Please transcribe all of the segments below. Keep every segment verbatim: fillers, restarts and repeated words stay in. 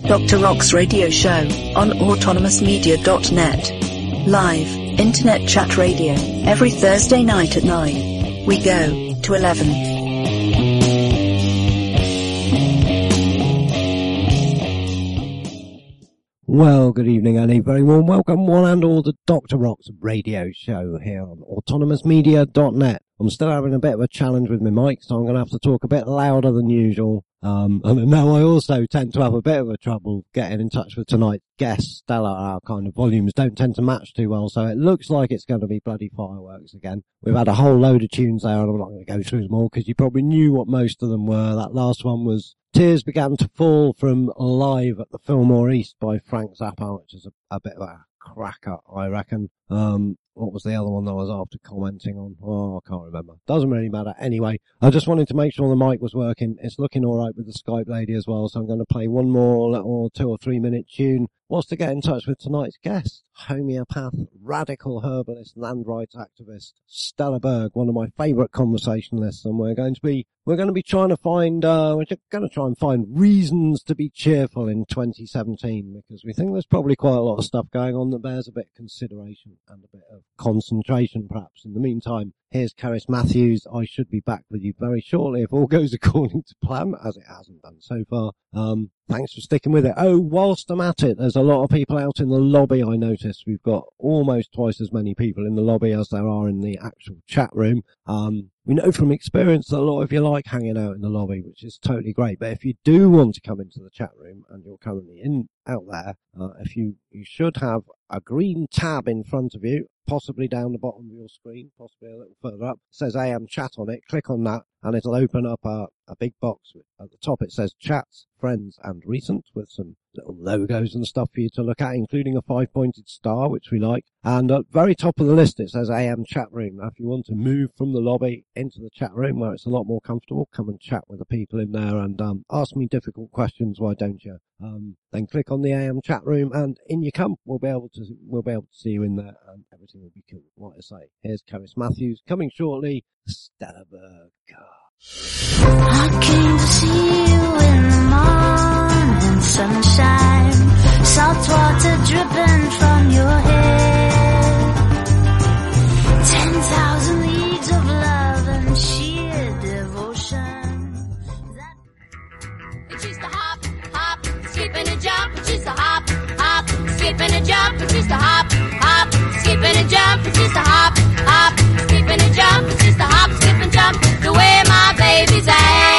Doctor Rock's radio show on autonomous media dot net. Live, internet chat radio, every Thursday night at nine. We go to eleven. Well, good evening and a very warm welcome one and all to Doctor Rock's radio show here on autonomous media dot net. I'm still having a bit of a challenge with my mic, so I'm going to have to talk a bit louder than usual. Um, and now I also tend to have a bit of a trouble getting in touch with tonight's guest, Stella. Our kind of volumes don't tend to match too well, so it looks like it's going to be bloody fireworks again. We've had a whole load of tunes there, and I'm not going to go through them all, because you probably knew what most of them were. That last one was Tears Began to Fall from Live at the Fillmore East by Frank Zappa, which is a, a bit of a cracker, I reckon. Um, what was the other one that I was after commenting on? Oh, I can't remember. Doesn't really matter. Anyway, I just wanted to make sure the mic was working. It's looking alright with the Skype lady as well, so I'm going to play one more little two or three minute tune. What's to get in touch with tonight's guest? Homeopath, radical herbalist, land rights activist, Stella Berg, one of my favourite conversationalists, and we're going to be, we're going to be trying to find, uh, we're just going to try and find reasons to be cheerful in twenty seventeen, because we think there's probably quite a lot of stuff going on that bears a bit of consideration and a bit of concentration, perhaps. In the meantime, here's Cerys Matthews. I should be back with you very shortly if all goes according to plan, as it hasn't done so far. Um, thanks for sticking with it. Oh, whilst I'm at it, there's a lot of people out in the lobby, I noticed. We've got almost twice as many people in the lobby as there are in the actual chat room. Um, we know from experience that a lot of you like hanging out in the lobby, which is totally great. But if you do want to come into the chat room, and you're currently in out there, uh, if you, you should have a green tab in front of you, possibly down the bottom of your screen, possibly a little further up. It says A M Chat on it. Click on that, and it'll open up a, a big box. At the top it says Chats, Friends, and Recent, with some little logos and stuff for you to look at, including a five-pointed star, which we like. And at the very top of the list it says A M Chat Room. Now, if you want to move from the lobby into the chat room, where it's a lot more comfortable, come and chat with the people in there and um, ask me difficult questions, why don't you? Um, then click on the A M Chat Room, and in you come. We'll be able to, we'll be able to see you in there, and everything will be cool. Like I say, here's Cerys Matthews coming shortly. Stella Berg. I came to see you in the morning sunshine, salt water dripping from your head, ten thousand leagues of love and sheer devotion. That... It used to hop, hop, skip and a jump. It used to hop, hop, skip and a jump. It used to hop, hop, skip and a jump. It used to hop, hop, skip and a jump. It used to hop, skip and jump the way my baby's at.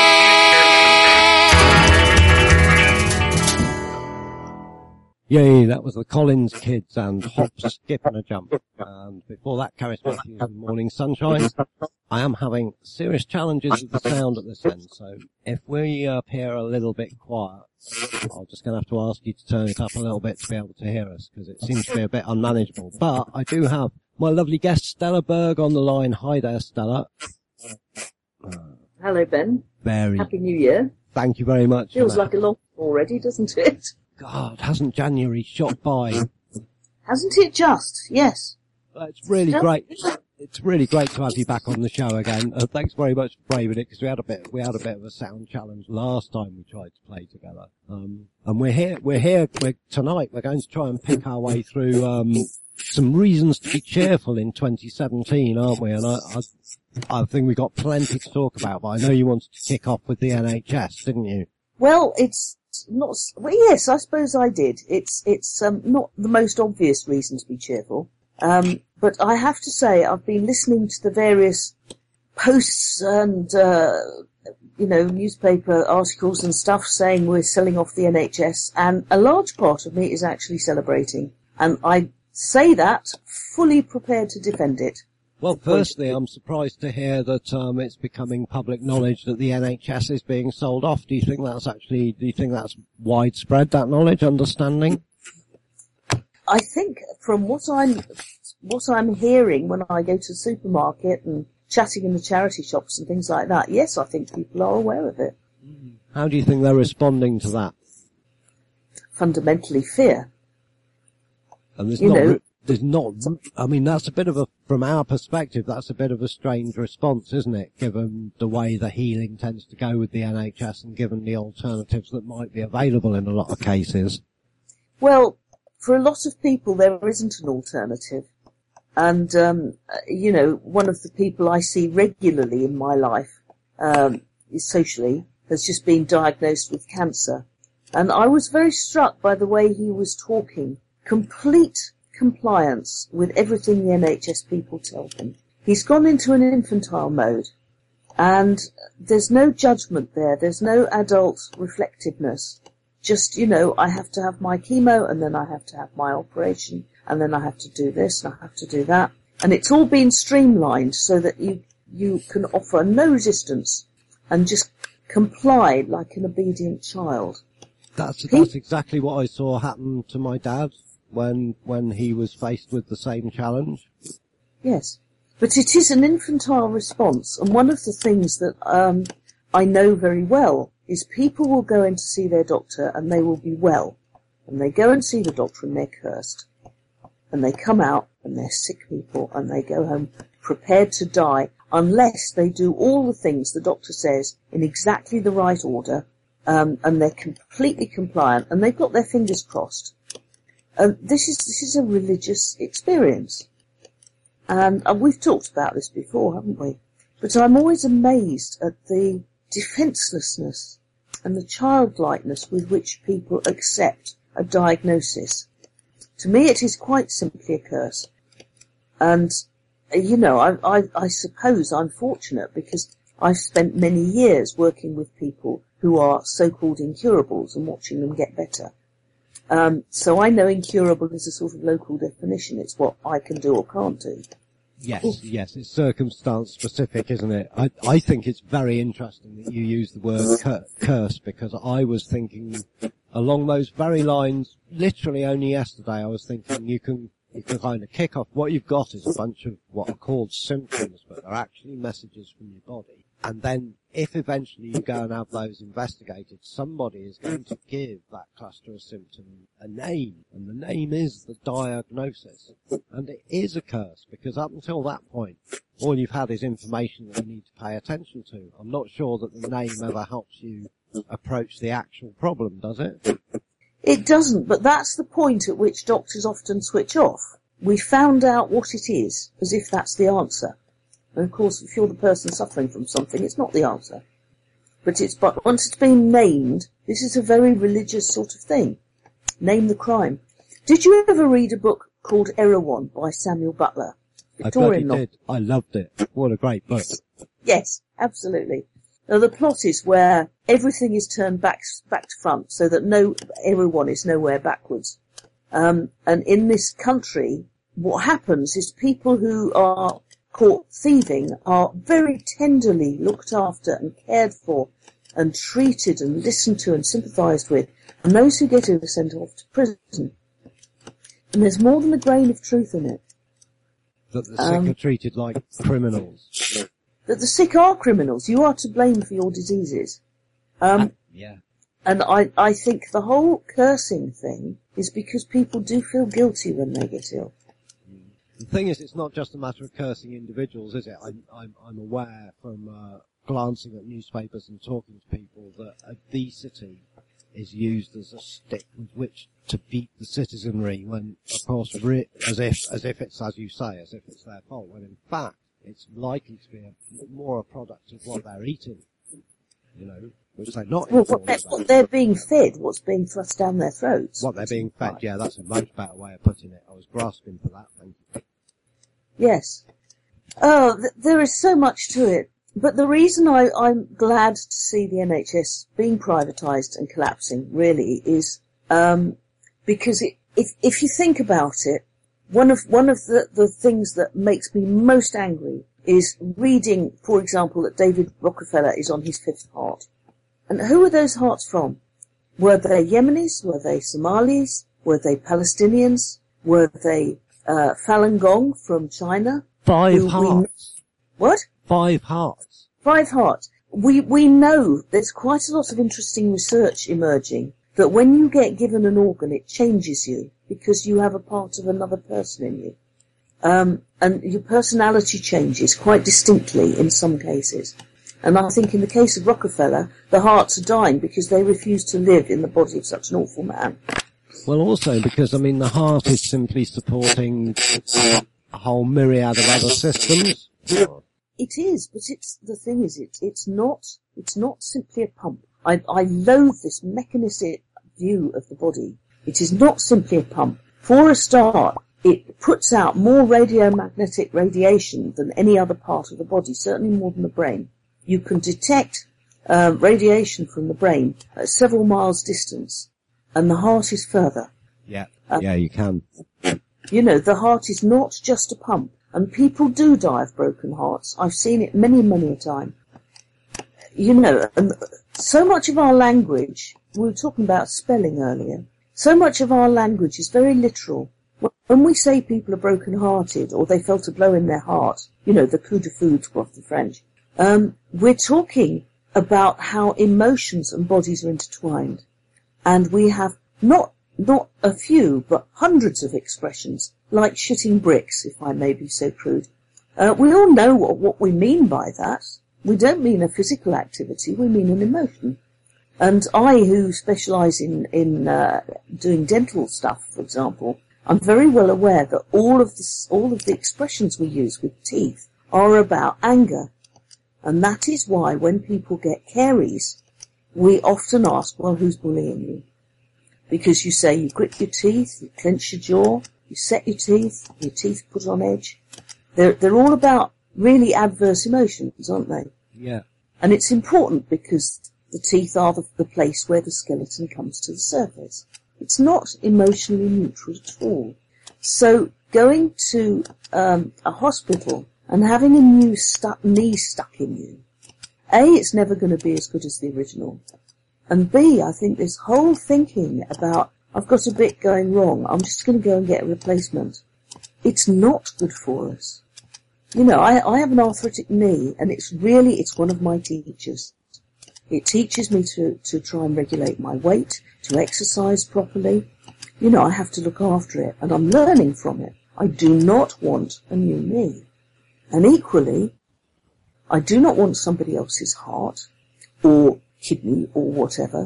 Yay, that was the Collins Kids and Hop, Skip and a Jump. And before that, Cerys Matthews and Morning Sunshine. I am having serious challenges with the sound at this end, so if we appear a little bit quiet, I'm just going to have to ask you to turn it up a little bit to be able to hear us, because it seems to be a bit unmanageable. But I do have my lovely guest, Stella Berg, on the line. Hi there, Stella. Uh, Hello, Ben. Very. Happy New Year. Thank you very much. Feels like a long already, doesn't it? God, hasn't January shot by? Hasn't it just? Yes. Well, it's really Still? great. It's really great to have you back on the show again. Uh, thanks very much for braving it, because we had a bit, we had a bit of a sound challenge last time we tried to play together. Um, and we're here, we're here we're, tonight. We're going to try and pick our way through um, some reasons to be cheerful in twenty seventeen, aren't we? And I, I, I think we got plenty to talk about. But I know you wanted to kick off with the N H S, didn't you? Well, it's not. Well, yes, I suppose I did. It's it's um, not the most obvious reason to be cheerful. Um, but I have to say, I've been listening to the various posts and, uh, you know, newspaper articles and stuff saying we're selling off the N H S, and a large part of me is actually celebrating. And I say that fully prepared to defend it. Well, firstly, I'm surprised to hear that um, it's becoming public knowledge that the N H S is being sold off. Do you think that's actually, do you think that's widespread, that knowledge, understanding? I think from what I'm, what I'm hearing when I go to the supermarket and chatting in the charity shops and things like that, yes, I think people are aware of it. How do you think they're responding to that? Fundamentally fear. And there's you not, know, re- there's not, I mean, that's a bit of a, from our perspective, that's a bit of a strange response, isn't it? Given the way the healing tends to go with the N H S and given the alternatives that might be available in a lot of cases. Well, for a lot of people, there isn't an alternative. And, um, you know, one of the people I see regularly in my life, um, socially, has just been diagnosed with cancer. And I was very struck by the way he was talking. Complete compliance with everything the N H S people tell him. He's gone into an infantile mode, and there's no judgment there. There's no adult reflectiveness. Just, you know, I have to have my chemo, and then I have to have my operation, and then I have to do this, and I have to do that. And it's all been streamlined so that you, you can offer no resistance and just comply like an obedient child. That's, that's exactly what I saw happen to my dad when, when he was faced with the same challenge. Yes. But it is an infantile response, and one of the things that, um, I know very well is people will go in to see their doctor and they will be well. And they go and see the doctor and they're cursed. And they come out and they're sick people and they go home prepared to die unless they do all the things the doctor says in exactly the right order, um, and they're completely compliant and they've got their fingers crossed. Um, this is, this is a religious experience. And uh, we've talked about this before, haven't we? But I'm always amazed at the defencelessness and the childlikeness with which people accept a diagnosis. To me, it is quite simply a curse. And, uh, you know, I, I, I suppose I'm fortunate because I've spent many years working with people who are so-called incurables and watching them get better. Um, so I know incurable is a sort of local definition. It's what I can do or can't do. Yes, yes, it's circumstance specific, isn't it? I, I think it's very interesting that you use the word cur- curse, because I was thinking along those very lines, literally only yesterday I was thinking you can, you can kind of kick off, what you've got is a bunch of what are called symptoms, but they're actually messages from your body. And then if eventually you go and have those investigated, somebody is going to give that cluster of symptoms a name, and the name is the diagnosis. And it is a curse, because up until that point, all you've had is information that you need to pay attention to. I'm not sure that the name ever helps you approach the actual problem, does it? It doesn't, but that's the point at which doctors often switch off. We found out what it is, as if that's the answer. And of course, if you're the person suffering from something, it's not the answer. But it's, but once it's been named, this is a very religious sort of thing. Name the crime. Did you ever read a book called Erewhon by Samuel Butler? Victorian I novel. did. I loved it. What a great book. Yes, absolutely. Now the plot is where everything is turned back, back to front, so that no, everyone is nowhere backwards. Um, and in this country, what happens is people who are caught thieving are very tenderly looked after and cared for and treated and listened to and sympathised with, and those who get it are sent off to prison. And there's more than a grain of truth in it. That the sick Um, are treated like criminals. That the sick are criminals. You are to blame for your diseases. Um, Yeah. and I, I think the whole cursing thing is because people do feel guilty when they get ill. The thing is, it's not just a matter of cursing individuals, is it? I'm, I'm, I'm aware from uh, glancing at newspapers and talking to people that obesity is used as a stick with which to beat the citizenry, when, of course, re- as if, as if it's, as you say, as if it's their fault, when in fact it's likely to be a, more a product of what they're eating, you know, which they're not Well, informed what they're, about. what they're being fed, what's being thrust down their throats. What they're being fed, yeah, that's a much better way of putting it. I was grasping for that, thank you. Yes. Oh, th- there is so much to it. But the reason I, I'm glad to see the N H S being privatised and collapsing, really, is um, because it, if if you think about it, one of one of the, the things that makes me most angry is reading, for example, that David Rockefeller is on his fifth heart. And who are those hearts from? Were they Yemenis? Were they Somalis? Were they Palestinians? Were they uh, Falun Gong from China? Five Who we- hearts. What? Five hearts. Five hearts. We we know there's quite a lot of interesting research emerging that when you get given an organ, it changes you because you have a part of another person in you. Um, and your personality changes quite distinctly in some cases. And I think in the case of Rockefeller, the hearts are dying because they refuse to live in the body of such an awful man. Well, also because, I mean, the heart is simply supporting a whole myriad of other systems. It is, but it's, the thing is, it, it's not, it's not simply a pump. I, I loathe this mechanistic view of the body. It is not simply a pump. For a start, it puts out more radiomagnetic radiation than any other part of the body, certainly more than the brain. You can detect uh, radiation from the brain at several miles distance, and the heart is further. Yeah, uh, yeah, you can. You know, the heart is not just a pump, and people do die of broken hearts. I've seen it many, many a time. You know, and so much of our language, we were talking about spelling earlier, so much of our language is very literal. When we say people are broken-hearted, or they felt a blow in their heart, you know, the coup de foudre of the French, um, we're talking about how emotions and bodies are intertwined. And we have not, not a few, but hundreds of expressions, like shitting bricks, if I may be so crude. Uh, we all know what, what we mean by that. We don't mean a physical activity, we mean an emotion. And I, who specialise in, in, uh, doing dental stuff, for example, I'm very well aware that all of this, all of the expressions we use with teeth are about anger. And that is why when people get caries, we often ask, well, who's bullying you? Because you say you grit your teeth, you clench your jaw, you set your teeth, your teeth put on edge. They're, they're all about really adverse emotions, aren't they? Yeah. And it's important because the teeth are the, the place where the skeleton comes to the surface. It's not emotionally neutral at all. So going to um, a hospital and having a new stuck, knee stuck in you, A, it's never going to be as good as the original. And B, I think this whole thinking about, I've got a bit going wrong, I'm just going to go and get a replacement. It's not good for us. You know, I, I have an arthritic knee, and it's really, it's one of my teachers. It teaches me to, to try and regulate my weight, to exercise properly. You know, I have to look after it, and I'm learning from it. I do not want a new knee. And equally, I do not want somebody else's heart, or kidney, or whatever.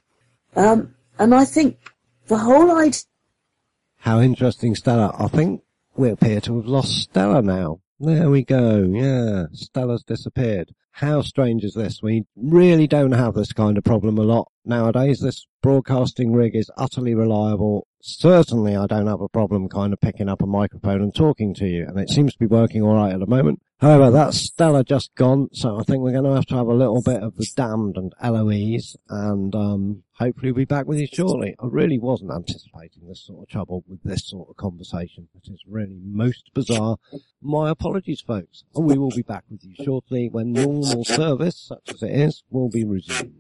Um, and I think the whole idea... How interesting, Stella. I think we appear to have lost Stella now. There we go. Yeah, Stella's disappeared. How strange is this? We really don't have this kind of problem a lot nowadays. This broadcasting rig is utterly reliable. Certainly I don't have a problem kind of picking up a microphone and talking to you, and it seems to be working all right at the moment. However, that's Stella just gone, so I think we're going to have to have a little bit of the Damned and Eloise, and um hopefully we'll be back with you shortly. I really wasn't anticipating this sort of trouble with this sort of conversation. It is really most bizarre. My apologies, folks. And we will be back with you shortly when normal service, such as it is, will be resumed.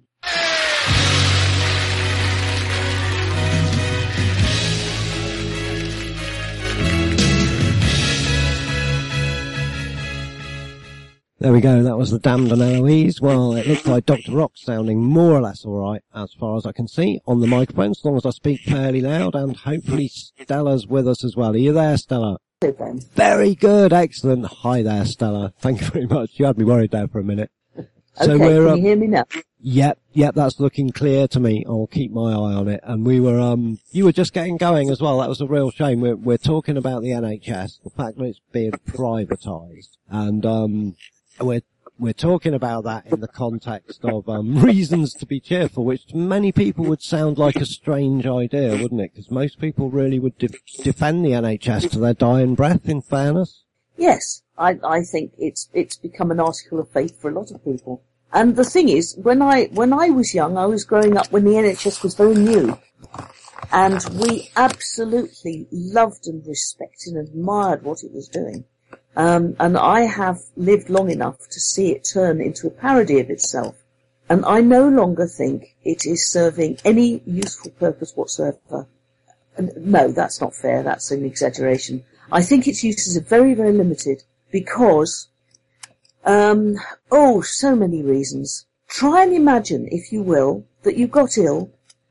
There we go, that was the Damned and Eloise. Well, it looks like Doctor Rock's sounding more or less alright, as far as I can see, on the microphone, as long as I speak fairly loud, and hopefully Stella's with us as well. Are you there, Stella? Then. Very good, excellent. Hi there, Stella. Thank you very much. You had me worried there for a minute. So okay, we're, can um, you hear me now? Yep, yep, that's looking clear to me. I'll keep my eye on it. And we were, um, you were just getting going as well. That was a real shame. We're, we're talking about the N H S, the fact that it's being privatised. And, um, we're, we're talking about that in the context of, um, reasons to be cheerful, which to many people would sound like a strange idea, wouldn't it? Because most people really would de- defend the N H S to their dying breath, in fairness. Yes, I, I think it's, it's become an article of faith for a lot of people. And the thing is, when I, when I was young, I was growing up when the N H S was very new. And we absolutely loved and respected and admired what it was doing. Um, and I have lived long enough to see it turn into a parody of itself. And I no longer think it is serving any useful purpose whatsoever. And no, that's not fair. That's an exaggeration. I think its uses are very, very limited because, um, oh, so many reasons. Try and imagine, if you will, that you got ill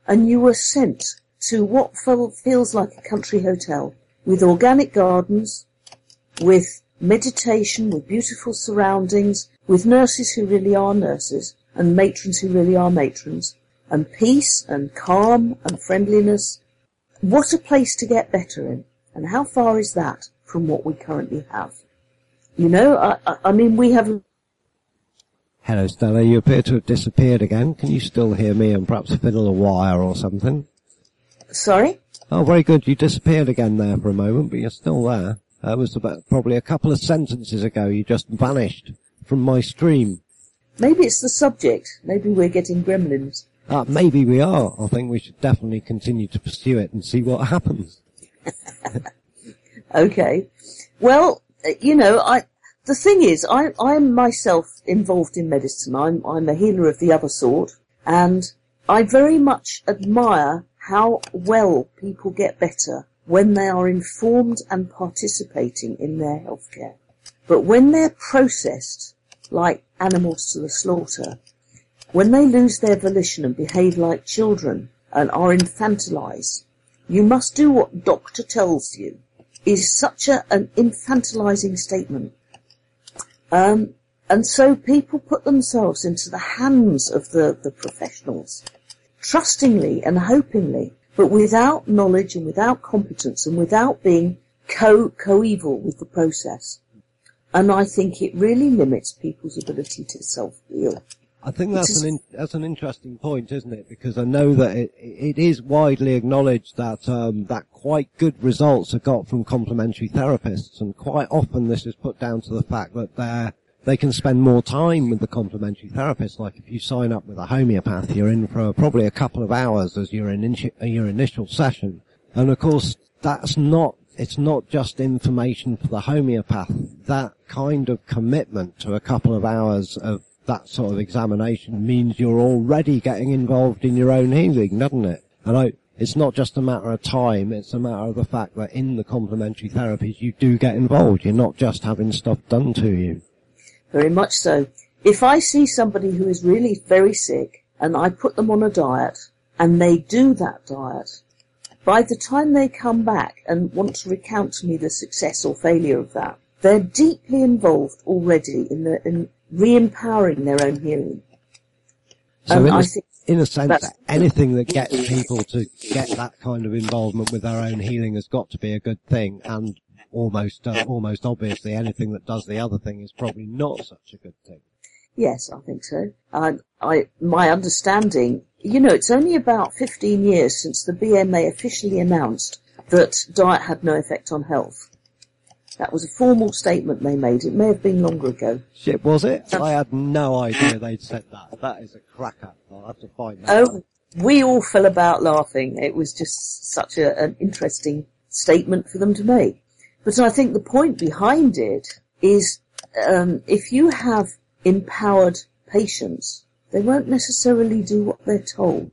and you were sent to what feels like a country hotel with organic gardens, with meditation, with beautiful surroundings, with nurses who really are nurses, and matrons who really are matrons, and peace and calm and friendliness. What a place to get better in. And how far is that from what we currently have? You know, I, I, I mean, we have... Hello, Stella. You appear to have disappeared again. Can you still hear me and perhaps fiddle a wire or something? Sorry? Oh, very good. You disappeared again there for a moment, but you're still there. That was about probably a couple of sentences ago. You just vanished from my stream. Maybe it's the subject. Maybe we're getting gremlins. Uh, maybe we are. I think we should definitely continue to pursue it and see what happens. Okay. Well, you know, I, the thing is, I, I'm myself involved in medicine. I'm, I'm a healer of the other sort, and I very much admire how well people get better when they are informed and participating in their healthcare. But when they're processed like animals to the slaughter, when they lose their volition and behave like children and are infantilized, you must do what doctor tells you, is such a, an infantilizing statement. Um, and so people put themselves into the hands of the, the professionals, trustingly and hopingly, but without knowledge and without competence and without being co, coeval with the process. And I think it really limits people's ability to self-heal. I think that's an in, that's an interesting point, isn't it? Because I know that it, it is widely acknowledged that um, that quite good results are got from complementary therapists, and quite often this is put down to the fact that they they can spend more time with the complementary therapist. Like if you sign up with a homeopath, you're in for probably a couple of hours as your initi- your initial session, and of course that's not. It's not just information for the homeopath. That kind of commitment to a couple of hours of that sort of examination means you're already getting involved in your own healing, doesn't it? And I, it's not just a matter of time, it's a matter of the fact that in the complementary therapies you do get involved. You're not just having stuff done to you. Very much so. If I see somebody who is really very sick and I put them on a diet and they do that diet, by the time they come back and want to recount to me the success or failure of that, they're deeply involved already in the in re-empowering their own healing. So and in, I a, think in a sense, that anything that gets people to get that kind of involvement with their own healing has got to be a good thing, and almost uh, almost obviously anything that does the other thing is probably not such a good thing. Yes, I think so. I, I, my understanding, you know, it's only about fifteen years since the B M A officially announced that diet had no effect on health. That was a formal statement they made. It may have been longer ago. Shit, was it? I had no idea they'd said that. That is a cracker. I'll have to find that Oh, out. we all fell about laughing. It was just such a, an interesting statement for them to make. But I think the point behind it is, um, if you have empowered patients, they won't necessarily do what they're told.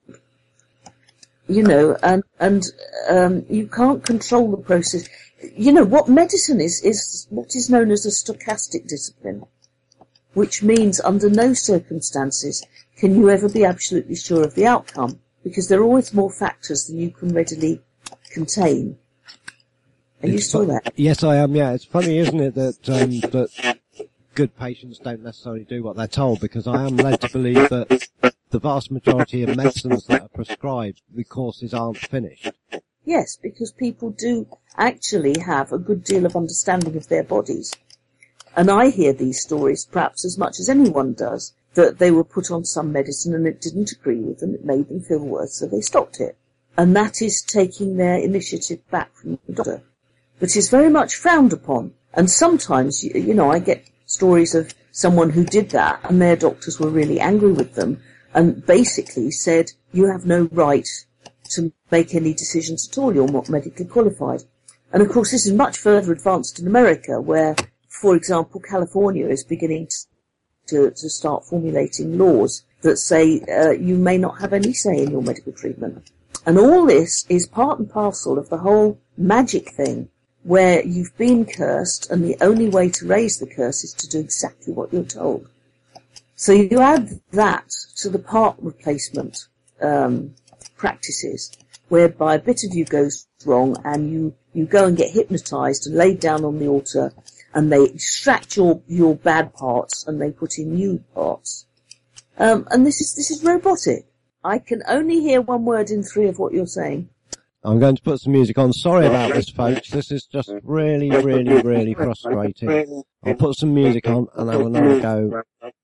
You know, and, and, um, you can't control the process. You know, what medicine is, is what is known as a stochastic discipline, which means under no circumstances can you ever be absolutely sure of the outcome, because there are always more factors than you can readily contain. Are you still there? Yes, I am, yeah. It's funny, isn't it, that, um, that good patients don't necessarily do what they're told, because I am led to believe that the vast majority of medicines that are prescribed, the courses aren't finished. Yes, because people do actually have a good deal of understanding of their bodies. And I hear these stories perhaps as much as anyone does, that they were put on some medicine and it didn't agree with them, it made them feel worse, so they stopped it. And that is taking their initiative back from the doctor. But it's very much frowned upon. And sometimes, you, you know, I get stories of someone who did that and their doctors were really angry with them and basically said, you have no right to make any decisions at all, you're not medically qualified. And of course this is much further advanced in America, where, for example, California is beginning to, to start formulating laws that say uh, you may not have any say in your medical treatment. And all this is part and parcel of the whole magic thing, where you've been cursed and the only way to raise the curse is to do exactly what you're told. So you add that to the part replacement um practices whereby a bit of you goes wrong and you, you go and get hypnotized and laid down on the altar and they extract your, your bad parts and they put in new parts. Um, and this is, this is robotic. I can only hear one word in three of what you're saying. I'm going to put some music on. Sorry about this, folks. This is just really, really, really frustrating. I'll put some music on and have another go.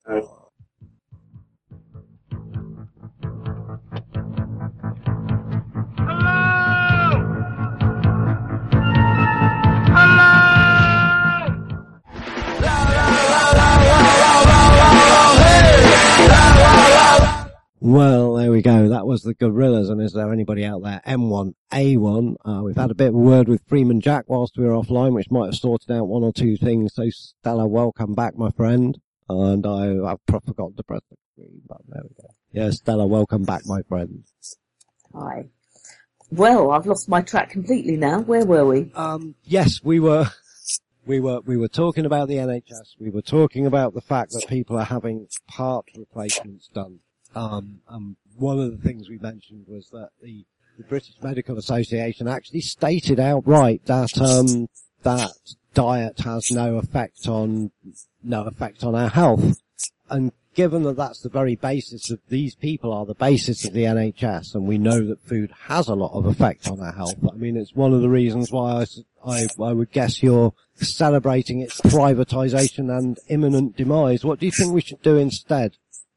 Well, there we go. That was the Gorillas, and is there anybody out there? M one A one. Uh, we've had a bit of a word with Freeman Jack whilst we were offline, which might have sorted out one or two things. So, Stella, welcome back, my friend. And I, I've forgotten to press the screen, but there we go. Yeah, Stella, welcome back, my friend. Hi. Well, I've lost my track completely now. Where were we? Um, yes, we were, we were, we were talking about the N H S. We were talking about the fact that people are having part replacements done. Um, um, one of the things we mentioned was that the, the British Medical Association actually stated outright that, um, that diet has no effect on, no effect on our health. And given that that's the very basis of, these people are the basis of the N H S, and we know that food has a lot of effect on our health. I mean, it's one of the reasons why I, I, I would guess you're celebrating its privatisation and imminent demise. What do you think we should do instead?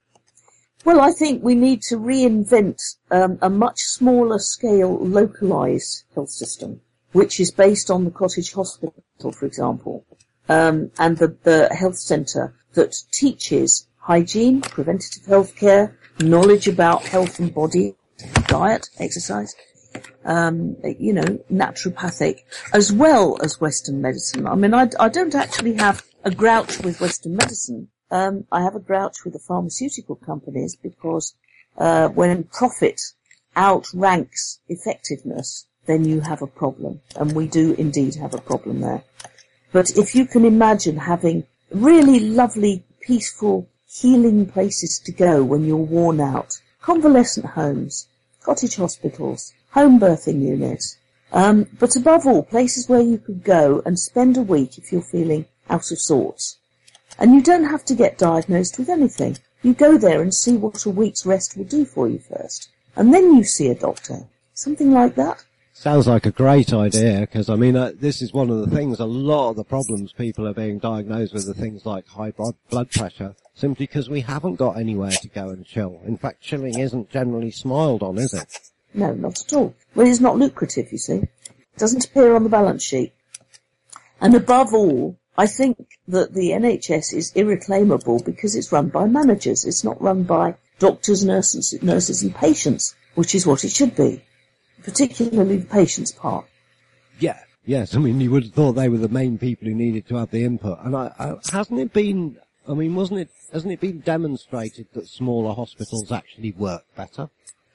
Well, I think we need to reinvent um, a much smaller scale localised health system, which is based on the cottage hospital, for example, um, and the, the health centre that teaches hygiene, preventative health care, knowledge about health and body, diet, exercise, um, you know, naturopathic, as well as Western medicine. I mean, I, I don't actually have a grouch with Western medicine. Um, I have a grouch with the pharmaceutical companies because uh, when profit outranks effectiveness, then you have a problem. And we do indeed have a problem there. But if you can imagine having really lovely, peaceful, healing places to go when you're worn out, convalescent homes, cottage hospitals, home birthing units, um, but above all, places where you could go and spend a week if you're feeling out of sorts. And you don't have to get diagnosed with anything. You go there and see what a week's rest will do for you first. And then you see a doctor. Something like that. Sounds like a great idea, because, I mean, uh, this is one of the things, a lot of the problems people are being diagnosed with are things like high blood pressure, simply because we haven't got anywhere to go and chill. In fact, chilling isn't generally smiled on, is it? No, not at all. Well, it's not lucrative, you see. It doesn't appear on the balance sheet. And above all, I think that the N H S is irreclaimable because it's run by managers. It's not run by doctors, nurses, nurses and patients, which is what it should be, particularly the patient's part. Yeah, yes. I mean, you would have thought they were the main people who needed to have the input. And I, I, hasn't it been, I mean, wasn't it, hasn't it been demonstrated that smaller hospitals actually work better?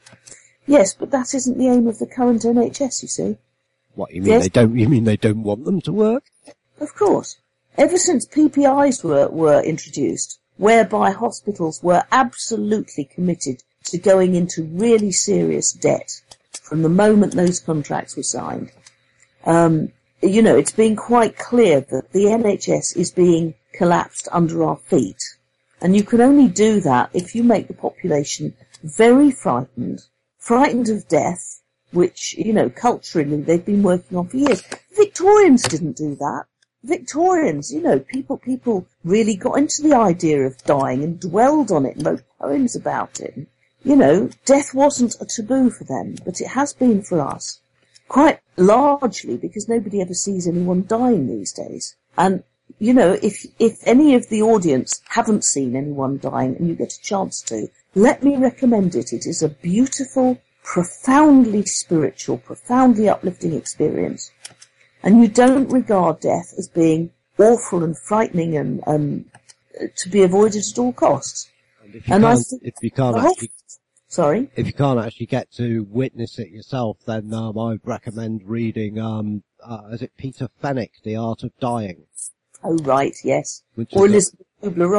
Yes, but that isn't the aim of the current N H S, you see. What, you mean yes. they don't, you mean they don't want them to work? Of course. Ever since P P Is were, were introduced, whereby hospitals were absolutely committed to going into really serious debt from the moment those contracts were signed, um, you know, it's been quite clear that the N H S is being collapsed under our feet. And you can only do that if you make the population very frightened, frightened of death, which, you know, culturally they've been working on for years. Victorians didn't do that. Victorians, you know, people, people really got into the idea of dying and dwelled on it and wrote poems about it. You know, death wasn't a taboo for them, but it has been for us. Quite largely because nobody ever sees anyone dying these days. And, you know, if, if any of the audience haven't seen anyone dying and you get a chance to, let me recommend it. It is a beautiful, profoundly spiritual, profoundly uplifting experience. And you don't regard death as being awful and frightening and, and to be avoided at all costs. And if you and can't, I th- if you can't whole, actually, sorry, if you can't actually get to witness it yourself, then um, I would recommend reading, um, uh, is it Peter Fenwick, The Art of Dying? Oh right, yes, Which or is Elizabeth Kubler-Ross.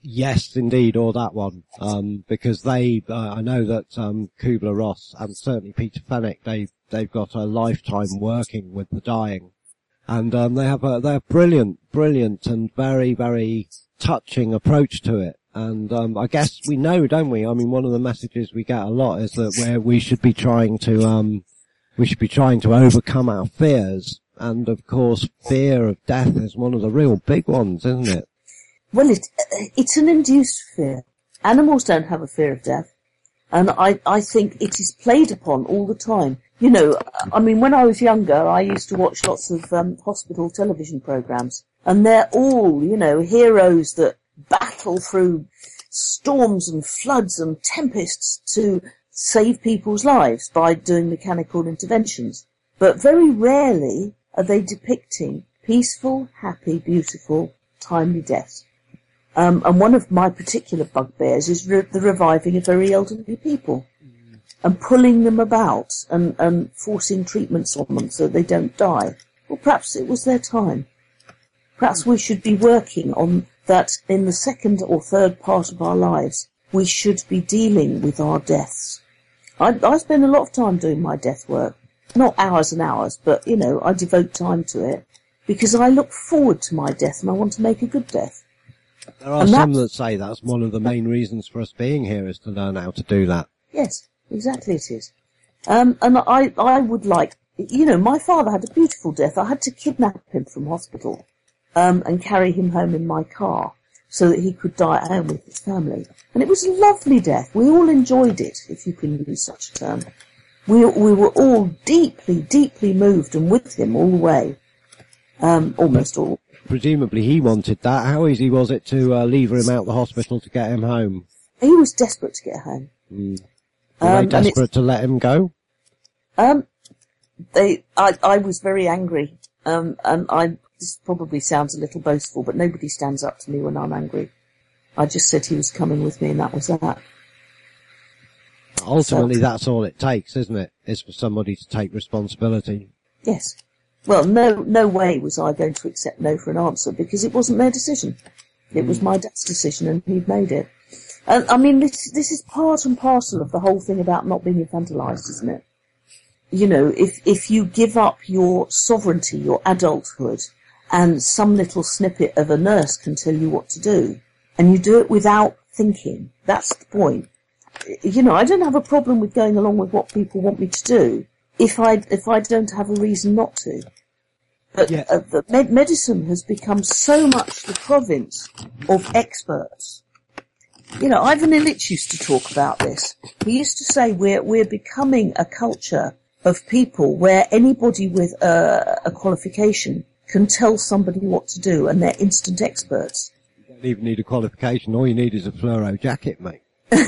Yes, indeed, or that one. Um, because they, uh, I know that, um, Kubler-Ross and certainly Peter Fenwick, they, they've got a lifetime working with the dying. And, um, they have a, they're brilliant, brilliant and very, very touching approach to it. And, um, I guess we know, don't we? I mean, one of the messages we get a lot is that where we should be trying to, um, we should be trying to overcome our fears. And of course, fear of death is one of the real big ones, isn't it? Well, it, it's an induced fear. Animals don't have a fear of death. And I, I think it is played upon all the time. You know, I mean, when I was younger, I used to watch lots of um, hospital television programs. And they're all, you know, heroes that battle through storms and floods and tempests to save people's lives by doing mechanical interventions. But very rarely are they depicting peaceful, happy, beautiful, timely deaths. Um, and one of my particular bugbears is re- the reviving of very elderly people mm. and pulling them about and, and forcing treatments on them so they don't die. Well, perhaps it was their time. Perhaps we should be working on that in the second or third part of our lives. We should be dealing with our deaths. I, I spend a lot of time doing my death work. Not hours and hours, but, you know, I devote time to it because I look forward to my death and I want to make a good death. There are some that say that's one of the main reasons for us being here is to learn how to do that. Yes, exactly it is. Um, and I, I would like, you know, my father had a beautiful death. I had to kidnap him from hospital, um, and carry him home in my car so that he could die at home with his family. And it was a lovely death. We all enjoyed it, if you can use such a term. We, we were all deeply, deeply moved and with him all the way. Um, almost all. Presumably he wanted that. How easy was it to uh, lever him out the hospital to get him home? He was desperate to get home. Mm. Were Um, they and desperate to let him go? Um, they, I, I was very angry. Um, and I, this probably sounds a little boastful, but nobody stands up to me when I'm angry. I just said he was coming with me and that was that. Ultimately, So- that's all it takes, isn't it? Is for somebody to take responsibility. Yes. Well, no, no way was I going to accept no for an answer because it wasn't their decision. It was my dad's decision and he'd made it. And I mean, this, this is part and parcel of the whole thing about not being infantilized, isn't it? You know, if, if you give up your sovereignty, your adulthood, and some little snippet of a nurse can tell you what to do, and you do it without thinking, that's the point. You know, I don't have a problem with going along with what people want me to do if I if I don't have a reason not to. But Yeah. uh, the med- medicine has become so much the province of experts. You know, Ivan Illich used to talk about this. He used to say we're we're becoming a culture of people where anybody with a, a qualification can tell somebody what to do, and they're instant experts. You don't even need a qualification. All you need is a fluoro jacket, mate.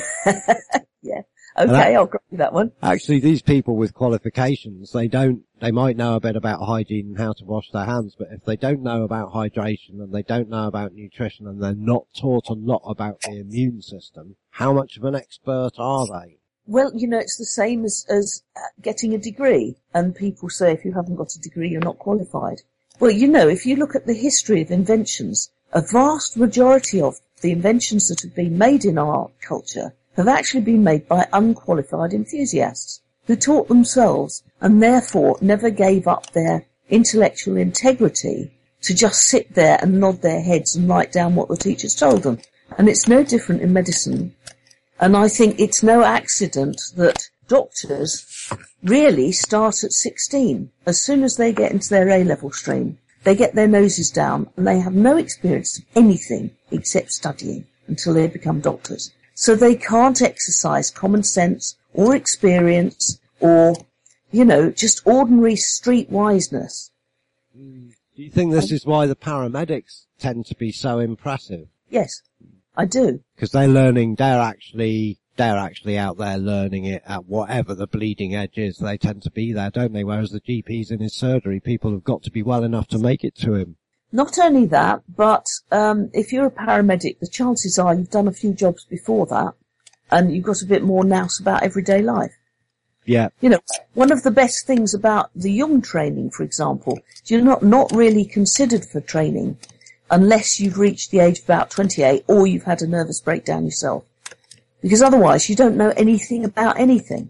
Yeah. that- Okay, I'll grab you that one. Actually, these people with qualifications, they don't, they might know a bit about hygiene and how to wash their hands, but if they don't know about hydration and they don't know about nutrition and they're not taught a lot about the immune system, how much of an expert are they? Well, you know, it's the same as, as getting a degree. And people say if you haven't got a degree, you're not qualified. Well, you know, if you look at the history of inventions, a vast majority of the inventions that have been made in our culture have actually been made by unqualified enthusiasts who taught themselves and therefore never gave up their intellectual integrity to just sit there and nod their heads and write down what the teachers told them. And it's no different in medicine. And I think it's no accident that doctors really start at sixteen. As soon as they get into their A-level stream, they get their noses down and they have no experience of anything except studying until they become doctors. So they can't exercise common sense or experience or, you know, just ordinary street wiseness. Do you think this is why the paramedics tend to be so impressive? Yes, I do. Because they're learning, they're actually, they're actually out there learning it at whatever the bleeding edge is. They tend to be there, don't they? Whereas the G Ps in his surgery, people have got to be well enough to make it to him. Not only that, but um, if you're a paramedic, the chances are you've done a few jobs before that, and you've got a bit more nous about everyday life. Yeah. You know, one of the best things about the young training, for example, is you're not, not really considered for training unless you've reached the age of about twenty-eight or you've had a nervous breakdown yourself. Because otherwise you don't know anything about anything.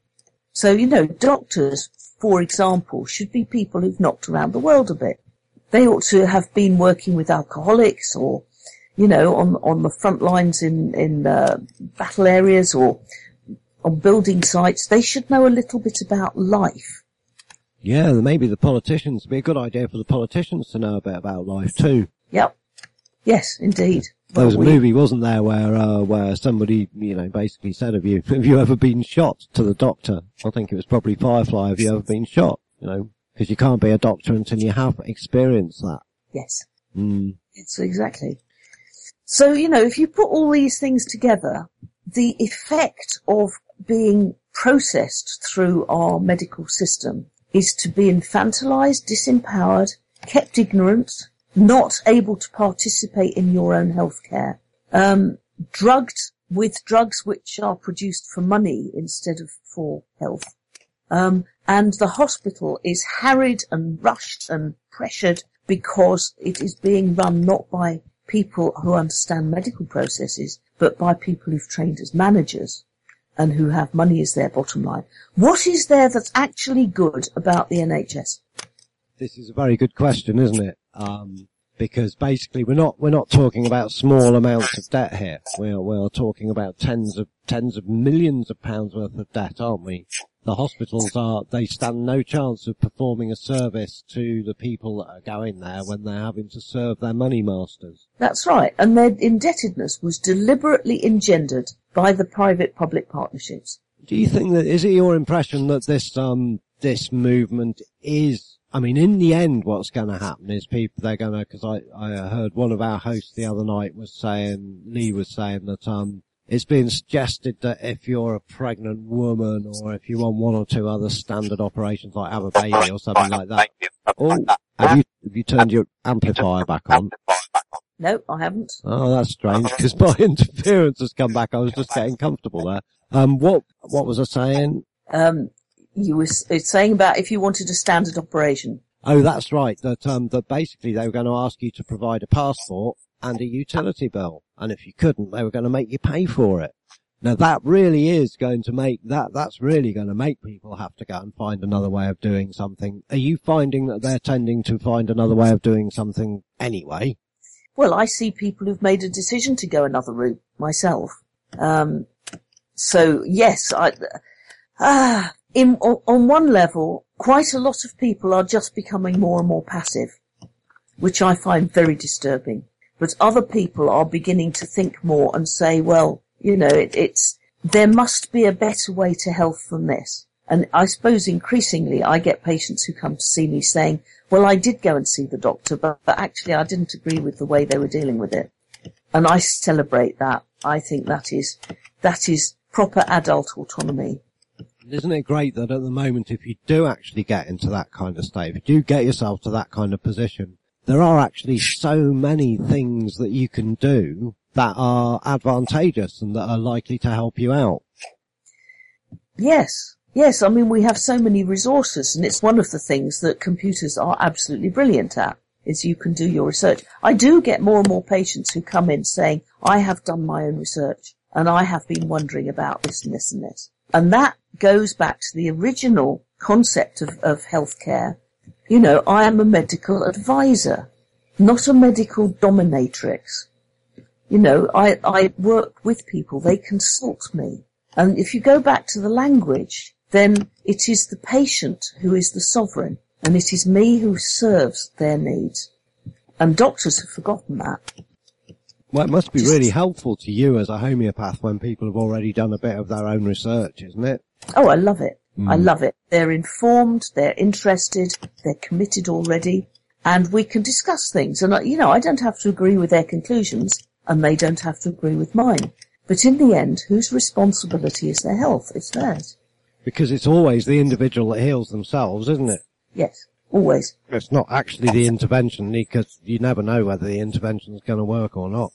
So, you know, doctors, for example, should be people who've knocked around the world a bit. They ought to have been working with alcoholics or, you know, on on the front lines in, in uh, battle areas or on building sites. They should know a little bit about life. Yeah, maybe the politicians, it'd be a good idea for the politicians to know a bit about life too. Yep. Yes, indeed. There was a Well, we- movie, wasn't there, where uh, where somebody, you know, basically said, "Have you have you ever been shot?" to the doctor. I think it was probably Firefly. Have you ever been shot? You know, because you can't be a doctor until you have experienced that. Yes. Mm. It's exactly. So, you know, if you put all these things together, the effect of being processed through our medical system is to be infantilized, disempowered, kept ignorant, not able to participate in your own health care, um, drugged with drugs which are produced for money instead of for health. Um, and the hospital is harried and rushed and pressured because it is being run not by people who understand medical processes, but by people who've trained as managers and who have money as their bottom line. What is there that's actually good about the N H S? This is a very good question, isn't it? Um, because basically we're not, we're not talking about small amounts of debt here. We're, we're talking about tens of, tens of millions of pounds worth of debt, aren't we? The hospitals are, they stand no chance of performing a service to the people that are going there when they're having to serve their money masters. That's right. And their indebtedness was deliberately engendered by the private-public partnerships. Do you think that, is it your impression that this, um, this movement is, I mean, in the end, what's going to happen is people, they're going to, because I, I heard one of our hosts the other night was saying, Lee was saying that, um, it's been suggested that if you're a pregnant woman or if you want one or two other standard operations like have a baby or something like that. Oh, have you, have you turned your amplifier back on? No, I haven't. Oh, that's strange because my interference has come back. I was just getting comfortable there. Um, what, what was I saying? Um, you were s- it's saying about if you wanted a standard operation. Oh, that's right. That, um, that basically they were going to ask you to provide a passport and a utility bill. And if you couldn't, they were going to make you pay for it. Now that really is going to make, that, that's really going to make people have to go and find another way of doing something. Are you finding that they're tending to find another way of doing something anyway? Well, I see people who've made a decision to go another route myself. Um, so yes, I, ah, in, on, on one level, quite a lot of people are just becoming more and more passive, which I find very disturbing. But other people are beginning to think more and say, well, you know, it, it's, there must be a better way to health than this. And I suppose increasingly I get patients who come to see me saying, well, I did go and see the doctor, but, but actually I didn't agree with the way they were dealing with it. And I celebrate that. I think that is, that is proper adult autonomy. Isn't it great that at the moment, if you do actually get into that kind of state, if you do get yourself to that kind of position, there are actually so many things that you can do that are advantageous and that are likely to help you out. Yes. Yes, I mean, we have so many resources, and it's one of the things that computers are absolutely brilliant at, is you can do your research. I do get more and more patients who come in saying, I have done my own research, and I have been wondering about this and this and this. And that goes back to the original concept of, of healthcare. You know, I am a medical advisor, not a medical dominatrix. You know, I, I work with people, they consult me. And if you go back to the language, then it is the patient who is the sovereign, and it is me who serves their needs. And doctors have forgotten that. Well, it must be really helpful to you as a homeopath when people have already done a bit of their own research, isn't it? Oh, I love it. Mm. I love it. They're informed, they're interested, they're committed already, and we can discuss things. And, you know, I don't have to agree with their conclusions, and they don't have to agree with mine. But in the end, whose responsibility is their health? It's theirs. Because it's always the individual that heals themselves, isn't it? Yes, always. It's not actually the intervention, because you never know whether the intervention is going to work or not.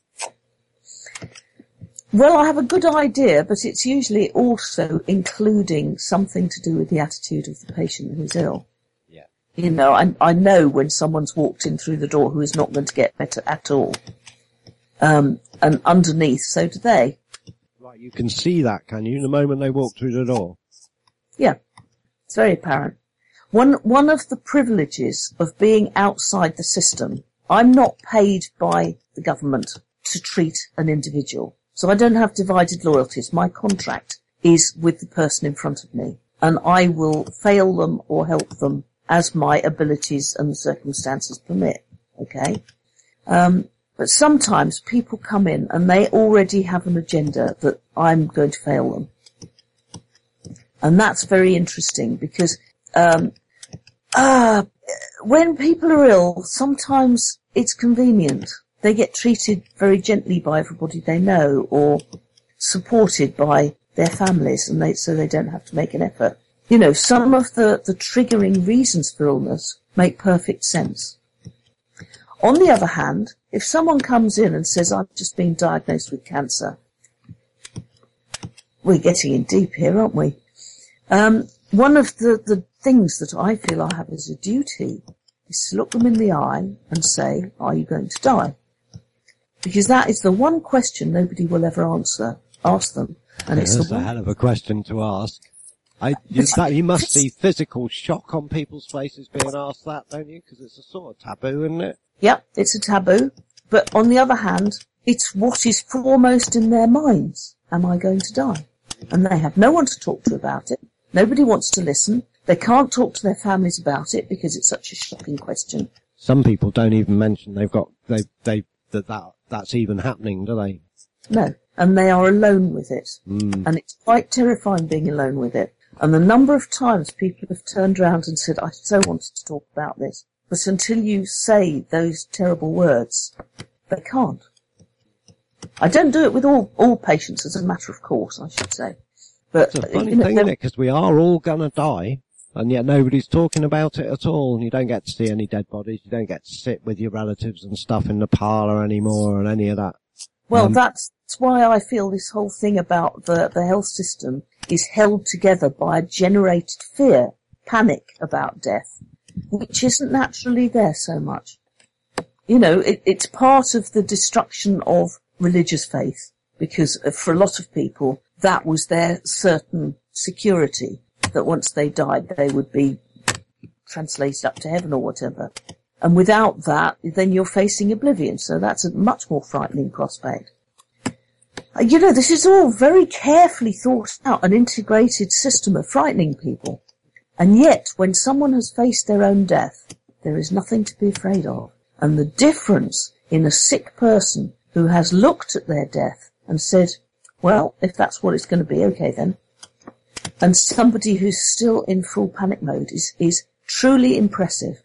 Well, I have a good idea, but it's usually also including something to do with the attitude of the patient who's ill. Yeah. You know, I, I know when someone's walked in through the door who is not going to get better at all. Um, and underneath, so do they. Right, you can see that, can you, the moment they walk through the door? Yeah, it's very apparent. One, one of the privileges of being outside the system, I'm not paid by the government to treat an individual. So I don't have divided loyalties. My contract is with the person in front of me, and I will fail them or help them as my abilities and the circumstances permit. Okay? Um, but sometimes people come in and they already have an agenda that I'm going to fail them. And that's very interesting because, um, uh, when people are ill, sometimes it's convenient. They get treated very gently by everybody they know or supported by their families, and they, so they don't have to make an effort. You know, some of the, the triggering reasons for illness make perfect sense. On the other hand, if someone comes in and says, I've just been diagnosed with cancer, we're getting in deep here, aren't we? Um, one of the, the things that I feel I have as a duty is to look them in the eye and say, are you going to die? Because that is the one question nobody will ever answer, ask them. And Yeah, it's that's the a one. hell of a question to ask. I, you, that, you must see physical shock on people's faces being asked that, don't you? Because it's a sort of taboo, isn't it? Yep, it's a taboo. But on the other hand, it's what is foremost in their minds. Am I going to die? And they have no one to talk to about it. Nobody wants to listen. They can't talk to their families about it because it's such a shocking question. Some people don't even mention they've got, they, they, that, that, that's even happening, do they? No. And they are alone with it. Mm. And it's quite terrifying being alone with it. And the number of times people have turned around and said, I so wanted to talk about this. But until you say those terrible words, they can't. I don't do it with all, all patients as a matter of course, I should say. But, It's a funny you know, thing, isn't it? Because we are all gonna die, and yet nobody's talking about it at all. And you don't get to see any dead bodies. You don't get to sit with your relatives and stuff in the parlour anymore and any of that. Well, Um, that's why I feel this whole thing about the, the health system is held together by a generated fear, panic about death, which isn't naturally there so much. You know, it, it's part of the destruction of religious faith, because for a lot of people, that was their certain security, that once they died, they would be translated up to heaven or whatever. And without that, then you're facing oblivion, so that's a much more frightening prospect. You know, this is all very carefully thought out, an integrated system of frightening people. And yet, when someone has faced their own death, there is nothing to be afraid of. And the difference in a sick person who has looked at their death and said, well, if that's what it's going to be, okay then, and somebody who's still in full panic mode is, is truly impressive.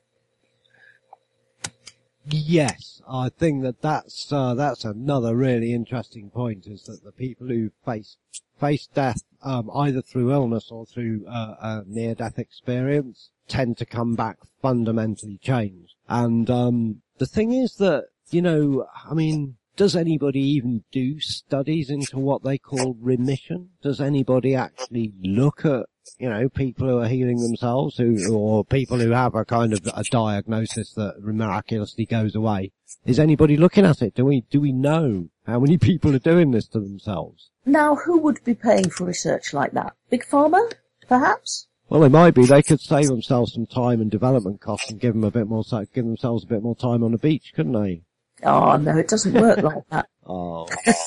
Yes, I think that that's, uh, that's another really interesting point, is that the people who face, face death, um, either through illness or through, uh, a near-death experience tend to come back fundamentally changed. And, um, the thing is that, you know, I mean, does anybody even do studies into what they call remission? Does anybody actually look at, you know, people who are healing themselves, who, or people who have a kind of a diagnosis that miraculously goes away? Is anybody looking at it? Do we, do we know how many people are doing this to themselves? Now, who would be paying for research like that? Big Pharma, perhaps? Well, they might be. They could save themselves some time and development costs and give them a bit more, give themselves a bit more time on the beach, couldn't they? Oh, no, it doesn't work like that. Oh.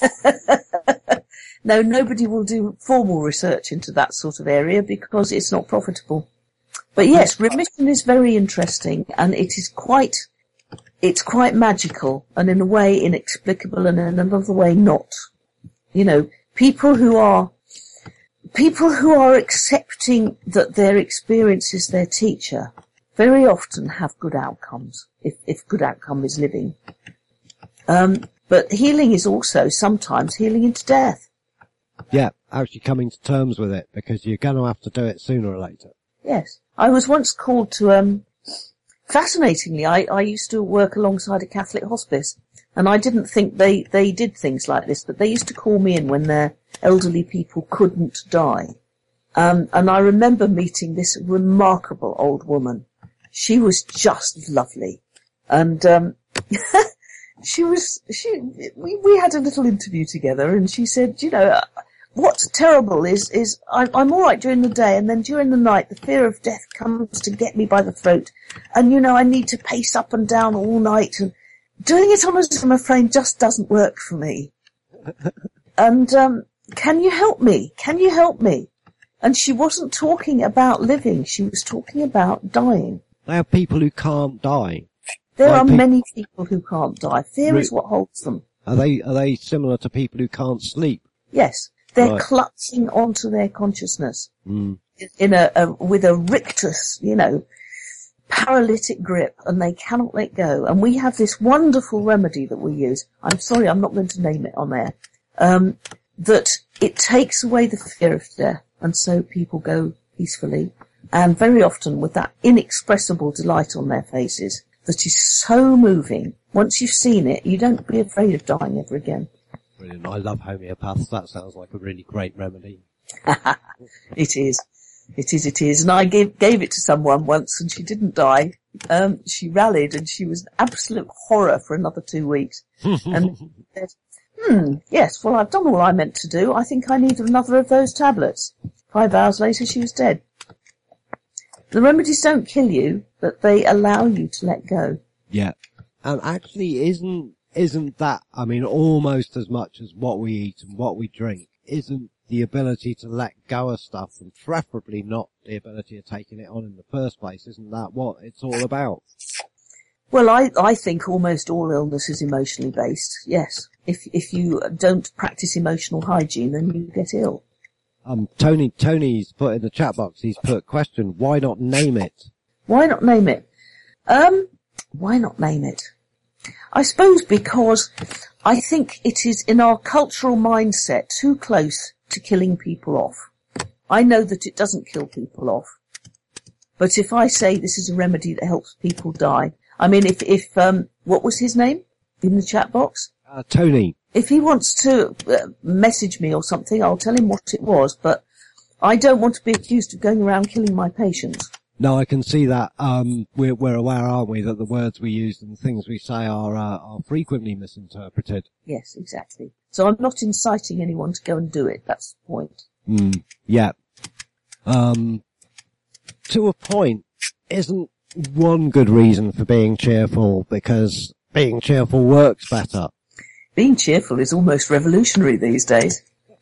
No, nobody will do formal research into that sort of area because it's not profitable. But yes, remission is very interesting, and it is quite, it's quite magical, and in a way inexplicable, and in another way not. You know, people who are, people who are accepting that their experience is their teacher very often have good outcomes, if, if good outcome is living. Um, but healing is also sometimes healing into death. Yeah, actually coming to terms with it, because you're going to have to do it sooner or later. Yes. I was once called to, um, fascinatingly, I, I used to work alongside a Catholic hospice, and I didn't think they, they did things like this, but they used to call me in when their elderly people couldn't die. Um, and I remember meeting this remarkable old woman. she was just lovely. And, um, she was, she, we, we had a little interview together and she said, you know, what's terrible is, is I, I'm alright during the day and then during the night the fear of death comes to get me by the throat. And you know, I need to pace up and down all night and doing it on a Zimmer frame just doesn't work for me. And, um, can you help me? Can you help me? And she wasn't talking about living. She was talking about dying. They have people who can't die. There Like are pe- many people who can't die. Fear Re- is what holds them. Are they, are they similar to people who can't sleep? Yes. They're Right. clutching onto their consciousness Mm. in a, a, with a rictus, you know, paralytic grip, and they cannot let go. And we have this wonderful remedy that we use. I'm sorry, I'm not going to name it on there. Um, that it takes away the fear of death, and so people go peacefully, and very often with that inexpressible delight on their faces that is so moving. Once you've seen it, you don't be afraid of dying ever again. Brilliant. I love homeopaths. That sounds like a really great remedy. It is. It is, it is. And I gave, gave it to someone once and she didn't die. Um, she rallied and she was an absolute horror for another two weeks. And said, hmm, yes, well, I've done all I meant to do. I think I need another of those tablets. Five hours later, she was dead. The remedies don't kill you, but they allow you to let go. Yeah. And actually isn't, isn't that, I mean, almost as much as what we eat and what we drink, isn't the ability to let go of stuff, and preferably not the ability of taking it on in the first place, isn't that what it's all about? Well, I, I think almost all illness is emotionally based, yes. If, if you don't practice emotional hygiene, then you get ill. Um, Tony, Tony's put in the chat box, he's put question, why not name it? Why not name it? Um, why not name it? I suppose because I think it is in our cultural mindset too close to killing people off. I know that it doesn't kill people off. But if I say this is a remedy that helps people die, I mean, if, if, um, what was his name in the chat box? Uh, Tony. If he wants to uh, message me or something, I'll tell him what it was, but I don't want to be accused of going around killing my patients. No, I can see that. Um, we're, we're aware, aren't we, that the words we use and the things we say are, uh, are frequently misinterpreted. Yes, exactly. So I'm not inciting anyone to go and do it. That's the point. Mm, yeah. Um, to a point, isn't one good reason for being cheerful because being cheerful works better? Being cheerful is almost revolutionary these days.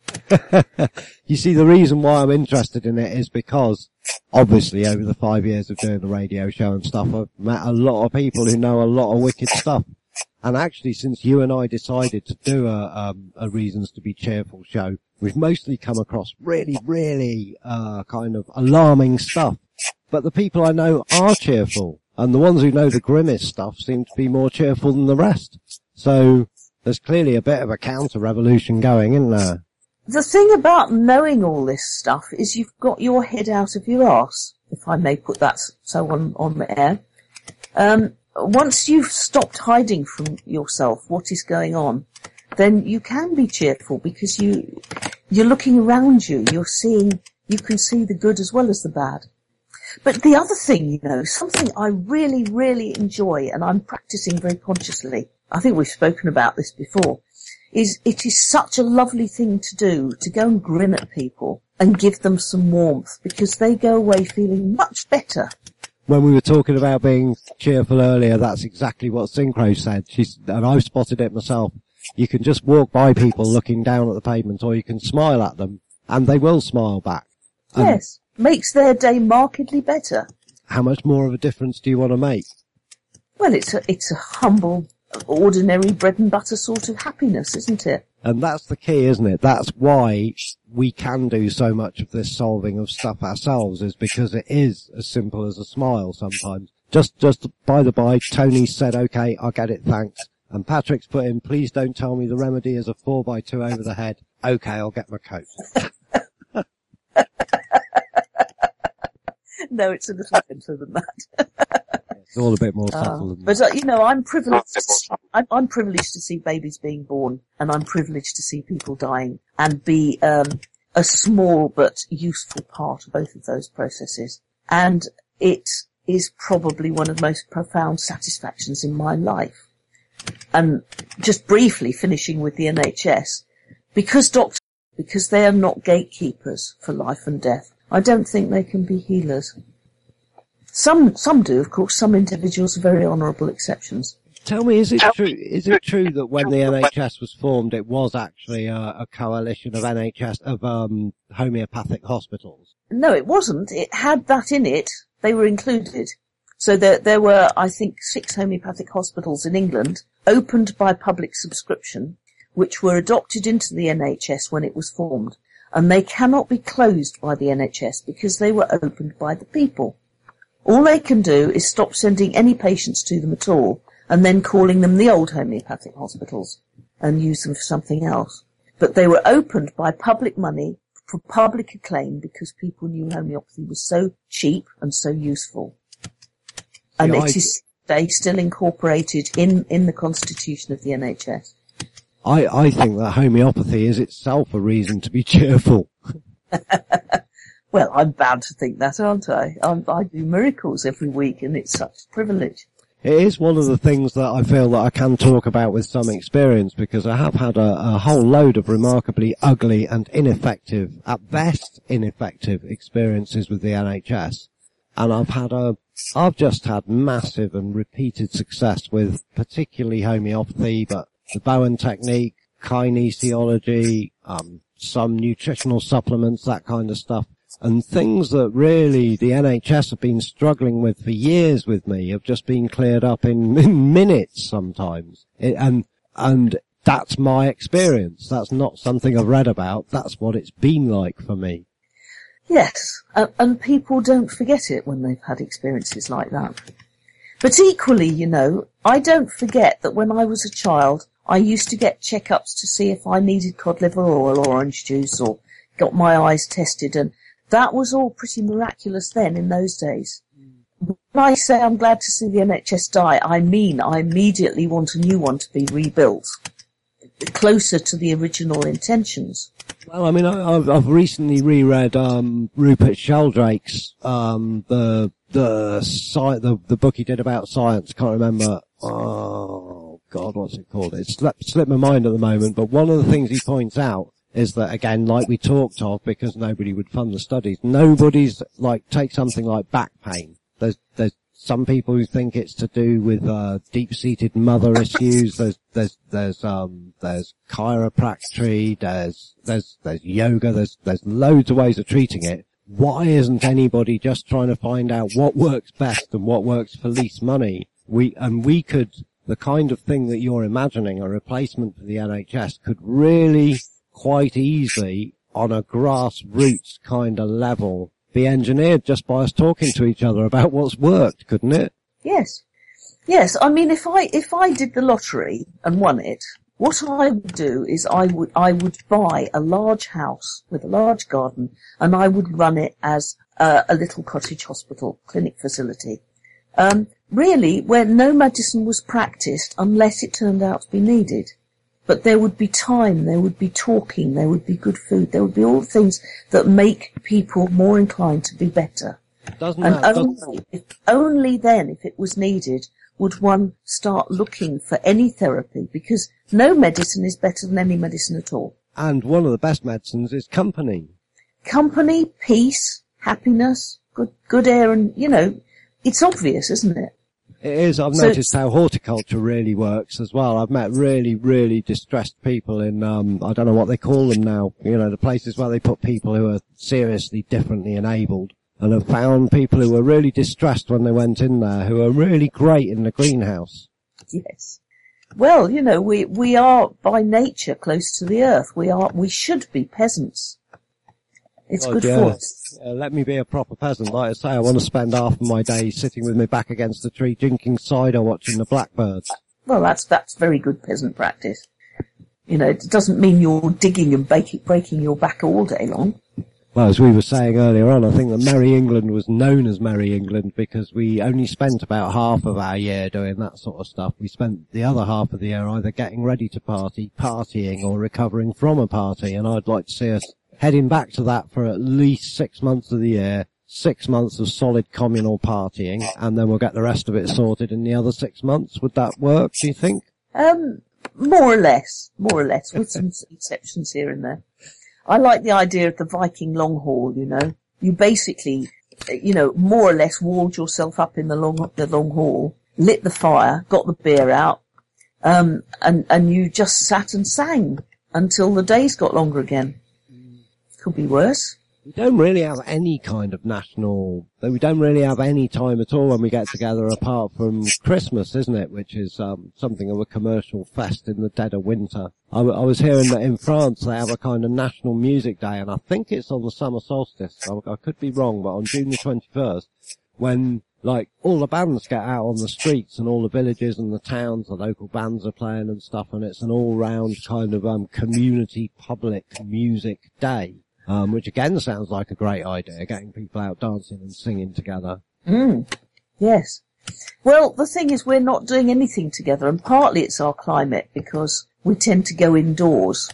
You see, the reason why I'm interested in it is because, obviously, over the five years of doing the radio show and stuff, I've met a lot of people who know a lot of wicked stuff. And actually, since you and I decided to do a, um, a Reasons to Be Cheerful show, we've mostly come across really, really, uh, kind of alarming stuff. But the people I know are cheerful, and the ones who know the grimmest stuff seem to be more cheerful than the rest. So, there's clearly a bit of a counter-revolution going, isn't there? The thing about knowing all this stuff is you've got your head out of your arse, if I may put that so on, on the air. Um, once you've stopped hiding from yourself what is going on, then you can be cheerful because you, you're looking around you, you're seeing, you can see the good as well as the bad. But the other thing, you know, something I really, really enjoy and I'm practicing very consciously, I think we've spoken about this before, is it is such a lovely thing to do, to go and grin at people and give them some warmth because they go away feeling much better. When we were talking about being cheerful earlier, that's exactly what Synchro said. She's, and I've spotted it myself. You can just walk by people looking down at the pavement, or you can smile at them and they will smile back. Um, Yes, makes their day markedly better. How much more of a difference do you want to make? Well, it's a, it's a humble, ordinary bread and butter sort of happiness, isn't it? And that's the key, isn't it? That's why we can do so much of this solving of stuff ourselves, is because it is as simple as a smile sometimes. Just, just by the by, Tony said, okay, I'll get it, thanks. And Patrick's put in, please don't tell me the remedy is a four by two over the head. Okay, I'll get my coat. No, it's a little simpler than that. It's all a bit more Uh, subtle than but, that. uh, you know, I'm privileged, I'm, I'm privileged to see babies being born, and I'm privileged to see people dying, and be um, a small but useful part of both of those processes. And it is probably one of the most profound satisfactions in my life. And just briefly finishing with the N H S, because doctors, because they are not gatekeepers for life and death, I don't think they can be healers. Some, some do, of course. Some individuals are very honourable exceptions. Tell me, is it true? Is it true that when the N H S was formed, it was actually a, a coalition of N H S of um, homeopathic hospitals? No, it wasn't. It had that in it. They were included. So there, there were, I think, six homeopathic hospitals in England, opened by public subscription, which were adopted into the N H S when it was formed, and they cannot be closed by the N H S because they were opened by the people. All they can do is stop sending any patients to them at all, and then calling them the old homeopathic hospitals, and use them for something else. But they were opened by public money for public acclaim because people knew homeopathy was so cheap and so useful. And Yeah, it I- is they still incorporated in, in the constitution of the N H S. I, I think that homeopathy is itself a reason to be cheerful. Well, I'm bound to think that, aren't I? I'm, I do miracles every week, and it's such a privilege. It is one of the things that I feel that I can talk about with some experience, because I have had a, a whole load of remarkably ugly and ineffective, at best ineffective, experiences with the N H S. And I've had a, I've just had massive and repeated success with particularly homeopathy, but the Bowen technique, kinesiology, um, some nutritional supplements, that kind of stuff. And things that really the N H S have been struggling with for years with me have just been cleared up in, in minutes sometimes. It, and, and that's my experience. That's not something I've read about. That's what it's been like for me. Yes, and, and people don't forget it when they've had experiences like that. But equally, you know, I don't forget that when I was a child, I used to get checkups to see if I needed cod liver oil or orange juice or got my eyes tested, and that was all pretty miraculous then in those days. When I say I'm glad to see the N H S die, I mean I immediately want a new one to be rebuilt, closer to the original intentions. Well, I mean, I, I've, I've recently reread um, Rupert Sheldrake's um, the the sci- the the book he did about science. Can't remember. Oh God, what's it called? It's slipped, slipped my mind at the moment. But one of the things he points out is that, again, like we talked of, because nobody would fund the studies, nobody's like take something like back pain. There's there's some people who think it's to do with uh, deep-seated mother issues. There's there's there's um there's chiropractic. There's there's there's yoga. There's there's loads of ways of treating it. Why isn't anybody just trying to find out what works best and what works for least money? We and we could the kind of thing that you're imagining, a replacement for the N H S, could really quite easily, on a grassroots kind of level, be engineered just by us talking to each other about what's worked, couldn't it? Yes. Yes, I mean, if I, if I did the lottery and won it, what I would do is I would, I would buy a large house with a large garden, and I would run it as a, a little cottage hospital, clinic facility. Um, really, where no medicine was practiced unless it turned out to be needed. But there would be time, there would be talking, there would be good food, there would be all the things that make people more inclined to be better. Doesn't And that, only, doesn't, if, only then, if it was needed, would one start looking for any therapy, because no medicine is better than any medicine at all. and one of the best medicines is company. Company, peace, happiness, good, good air, and, you know, it's obvious, isn't it? It is. I've So noticed it's- how horticulture really works as well. I've met really, really distressed people in, um, I don't know what they call them now, you know, the places where they put people who are seriously differently enabled, and have found people who were really distressed when they went in there, who are really great in the greenhouse. Yes. Well, you know, we, we are by nature close to the earth. We are, we should be peasants. It's God, good yeah. for us. Uh, let me be a proper peasant. Like I say, I want to spend half of my day sitting with my back against the tree, drinking cider, watching the blackbirds. Well, that's, that's very good peasant practice. You know, it doesn't mean you're digging and baking, breaking your back all day long. Well, as we were saying earlier on, I think that Merry England was known as Merry England because we only spent about half of our year doing that sort of stuff. We spent the other half of the year either getting ready to party, partying, or recovering from a party, and I'd like to see us heading back to that for at least six months of the year, six months of solid communal partying, and then we'll get the rest of it sorted in the other six months. Would that work, do you think? Um, more or less, more or less, with some exceptions here and there. I like the idea of the Viking long haul, you know. You basically, you know, more or less walled yourself up in the long, the long hall, lit the fire, got the beer out, um, and, and you just sat and sang until the days got longer again. Could be worse. We don't really have any kind of national, we don't really have any time at all when we get together apart from Christmas, isn't it? Which is, um, something of a commercial fest in the dead of winter. I, w- I was hearing that in France they have a kind of national music day, and I think it's on the summer solstice. I, I could be wrong, but on June the twenty-first, when, like, all the bands get out on the streets and all the villages and the towns, the local bands are playing and stuff, and it's an all-round kind of, um, community public music day. Um, which again sounds like a great idea, getting people out dancing and singing together. Mm. Yes. Well, the thing is, we're not doing anything together, and partly it's our climate, because we tend to go indoors.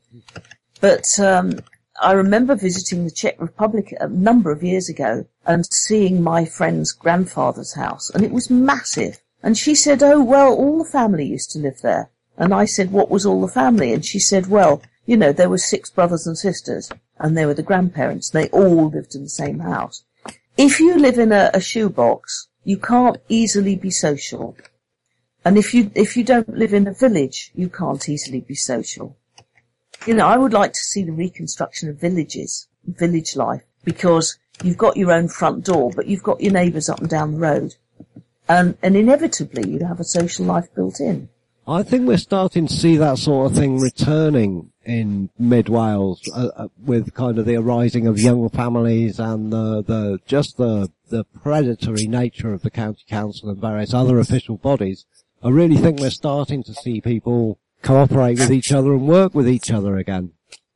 But um, I remember visiting the Czech Republic a number of years ago and seeing my friend's grandfather's house, and it was massive. And she said, oh, well, all the family used to live there. And I said, what was all the family? And she said, well, you know, there were six brothers and sisters, and they were the grandparents. They all lived in the same house. If you live in a, a shoebox, you can't easily be social. And if you, if you don't live in a village, you can't easily be social. You know, I would like to see the reconstruction of villages, village life, because you've got your own front door, but you've got your neighbours up and down the road. And, and inevitably you have a social life built in. I think we're starting to see that sort of thing returning in mid-Wales, uh, uh, with kind of the arising of young families and the, the, just the, the predatory nature of the county council and various other official bodies. I really think we're starting to see people cooperate with each other and work with each other again.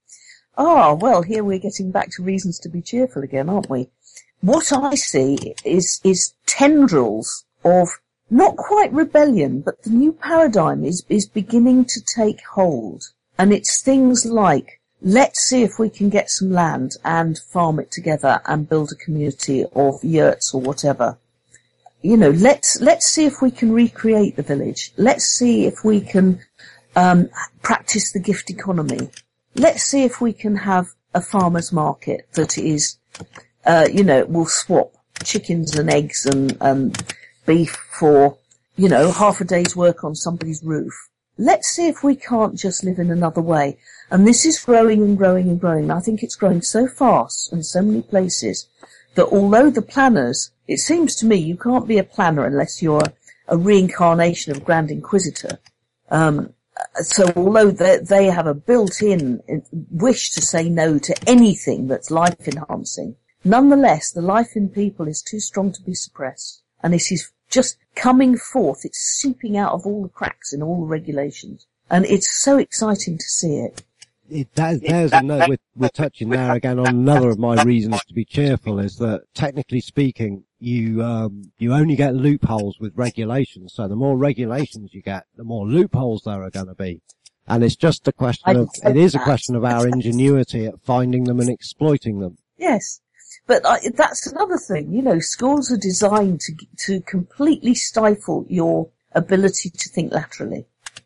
Ah, well, here we're getting back to reasons to be cheerful again, aren't we? What I see is, is tendrils of not quite rebellion, but the new paradigm is, is beginning to take hold. And it's things like, let's see if we can get some land and farm it together and build a community of yurts or whatever. You know, let's, let's see if we can recreate the village. Let's see if we can, um, practice the gift economy. Let's see if we can have a farmer's market that is, uh, you know, will swap chickens and eggs and, and beef for, you know, half a day's work on somebody's roof. Let's see if we can't just live in another way. And this is growing and growing and growing. I think it's growing so fast in so many places that although the planners, it seems to me you can't be a planner unless you're a reincarnation of Grand Inquisitor. Um, so although they, they have a built-in wish to say no to anything that's life-enhancing, nonetheless, the life in people is too strong to be suppressed. And this is just coming forth. It's seeping out of all the cracks in all the regulations. And it's so exciting to see it. It does, there's another, we're, we're touching there again on another of my reasons to be cheerful, is that technically speaking, you, um, you only get loopholes with regulations. So the more regulations you get, the more loopholes there are going to be. And it's just a question of, it is a question of our ingenuity at finding them and exploiting them. Yes. But I, that's another thing, you know, schools are designed to, to completely stifle your ability to think laterally.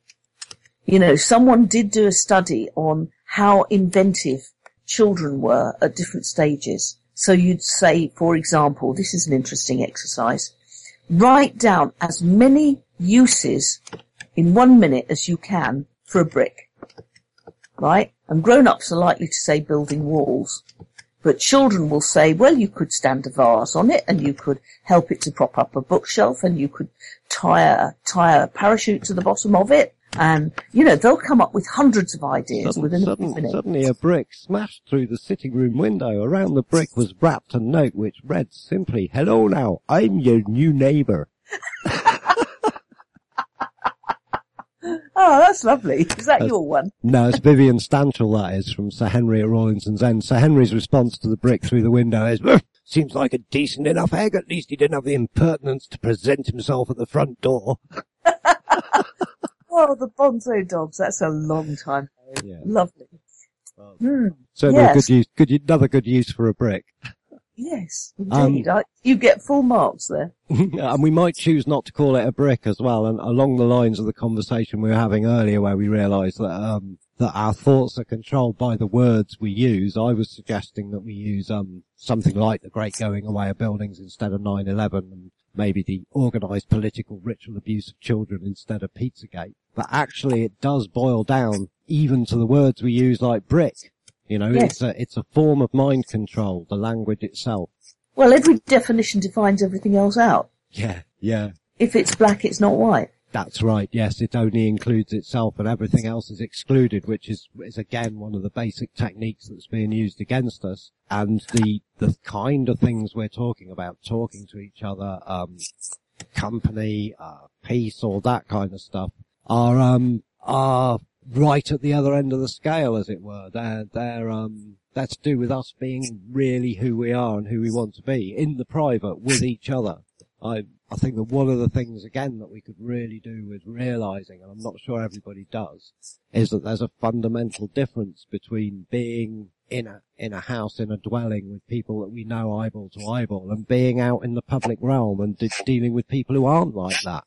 You know, someone did do a study on how inventive children were at different stages. So you'd say, for example, this is an interesting exercise, write down as many uses in one minute as you can for a brick, right? And grown-ups are likely to say building walls. But children will say, well, you could stand a vase on it, and you could help it to prop up a bookshelf, and you could tie a, tie a parachute to the bottom of it. And, you know, they'll come up with hundreds of ideas Sudden, within a sudden, few minutes. Suddenly a brick smashed through the sitting room window. Around the brick was wrapped a note which read simply, hello now, I'm your new neighbour. Oh, that's lovely. Is that uh, your one? No, it's Vivian Stanchel, that is, from Sir Henry at Rawlinson's End. Sir Henry's response to the brick through the window is, seems like a decent enough egg. At least he didn't have the impertinence to present himself at the front door. Oh, the Bonzo dogs. That's a long time ago. Yeah. Lovely. Well, Hmm. certainly Yes. a good use, good, another good use for a brick. Yes, indeed. Um, I, you get full marks there. And we might choose not to call it a brick as well. And along the lines of the conversation we were having earlier where we realised that, um, that our thoughts are controlled by the words we use, I was suggesting that we use, um, something like the Great Going Away of Buildings instead of nine eleven, and maybe the organised political ritual abuse of children instead of Pizzagate. But actually it does boil down even to the words we use like brick. You know, yes. it's a, it's a form of mind control, the language itself. Well, every definition defines everything else out. Yeah, yeah. If it's black, it's not white. That's right, yes, it only includes itself and everything else is excluded, which is, is again one of the basic techniques that's being used against us. And the, the kind of things we're talking about, talking to each other, um, company, uh, peace, all that kind of stuff, are, um, are right at the other end of the scale, as it were. They're, they're, um, that's to do with us being really who we are and who we want to be in the private with each other. I, I think that one of the things, again, that we could really do with realizing, and I'm not sure everybody does, is that there's a fundamental difference between being in a, in a house, in a dwelling with people that we know eyeball to eyeball and being out in the public realm and de- dealing with people who aren't like that.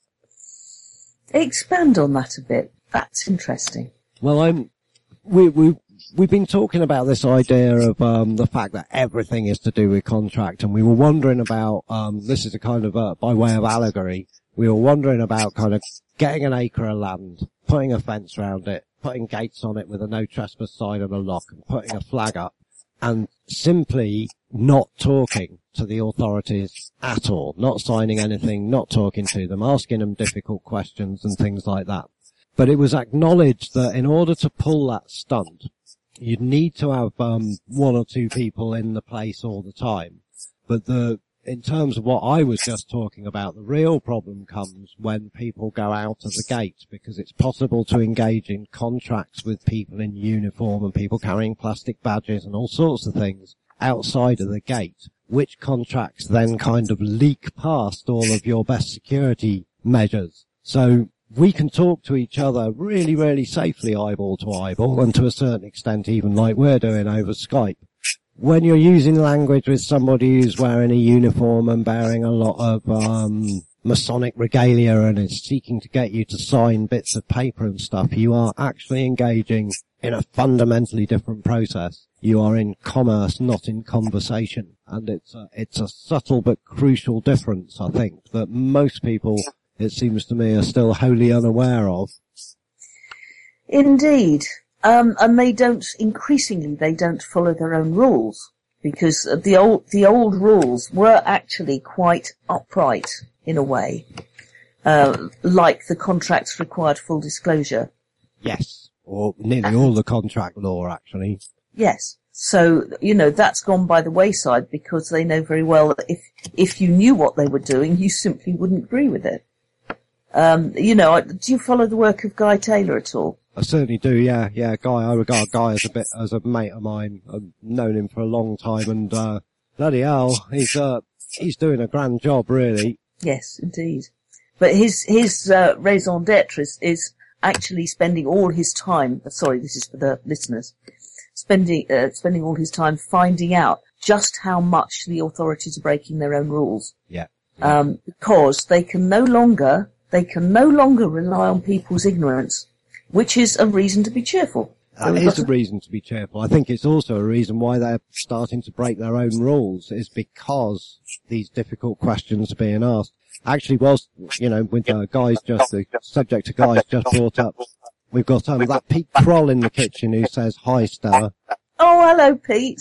Expand on that a bit. That's interesting. Well, I'm, we, we, we've been talking about this idea of, um, the fact that everything is to do with contract, and we were wondering about, um, this is a kind of, uh, by way of allegory, we were wondering about kind of getting an acre of land, putting a fence around it, putting gates on it with a no trespass sign and a lock, and putting a flag up, and simply not talking to the authorities at all, not signing anything, not talking to them, asking them difficult questions and things like that. But it was acknowledged that in order to pull that stunt, you'd need to have um one or two people in the place all the time. But the in terms of what I was just talking about, the real problem comes when people go out of the gate, because it's possible to engage in contracts with people in uniform and people carrying plastic badges and all sorts of things outside of the gate, which contracts then kind of leak past all of your best security measures. So we can talk to each other really, really safely eyeball to eyeball, and to a certain extent even like we're doing over Skype. When you're using language with somebody who's wearing a uniform and bearing a lot of um Masonic regalia and is seeking to get you to sign bits of paper and stuff, you are actually engaging in a fundamentally different process. You are in commerce, not in conversation. And it's a, it's a subtle but crucial difference, I think, that most people, it seems to me, are still wholly unaware of. Indeed. Um, and they don't, increasingly, they don't follow their own rules, because the old, the old rules were actually quite upright in a way. Uh, like the contracts required full disclosure. Yes. Or nearly all the contract law, actually. Yes. So, you know, that's gone by the wayside because they know very well that if, if you knew what they were doing, you simply wouldn't agree with it. Um, you know, do you follow the work of Guy Taylor at all? I certainly do, yeah, yeah, Guy, I regard Guy as a bit, as a mate of mine. I've known him for a long time and, uh, bloody hell, he's, uh, he's doing a grand job, really. Yes, indeed. But his, his, uh, raison d'etre is, is actually spending all his time, sorry, this is for the listeners, spending, uh, spending all his time finding out just how much the authorities are breaking their own rules. Yeah. yeah. Um, because they can no longer, they can no longer rely on people's ignorance, which is a reason to be cheerful. That is a reason to be cheerful. I think it's also a reason why they're starting to break their own rules, is because these difficult questions are being asked. Actually, whilst, you know, with uh, Guy's just, the subject to Guy's just brought up, we've got um, that Pete Kroll in the kitchen who says, "Hi, Stella." Oh, hello, Pete.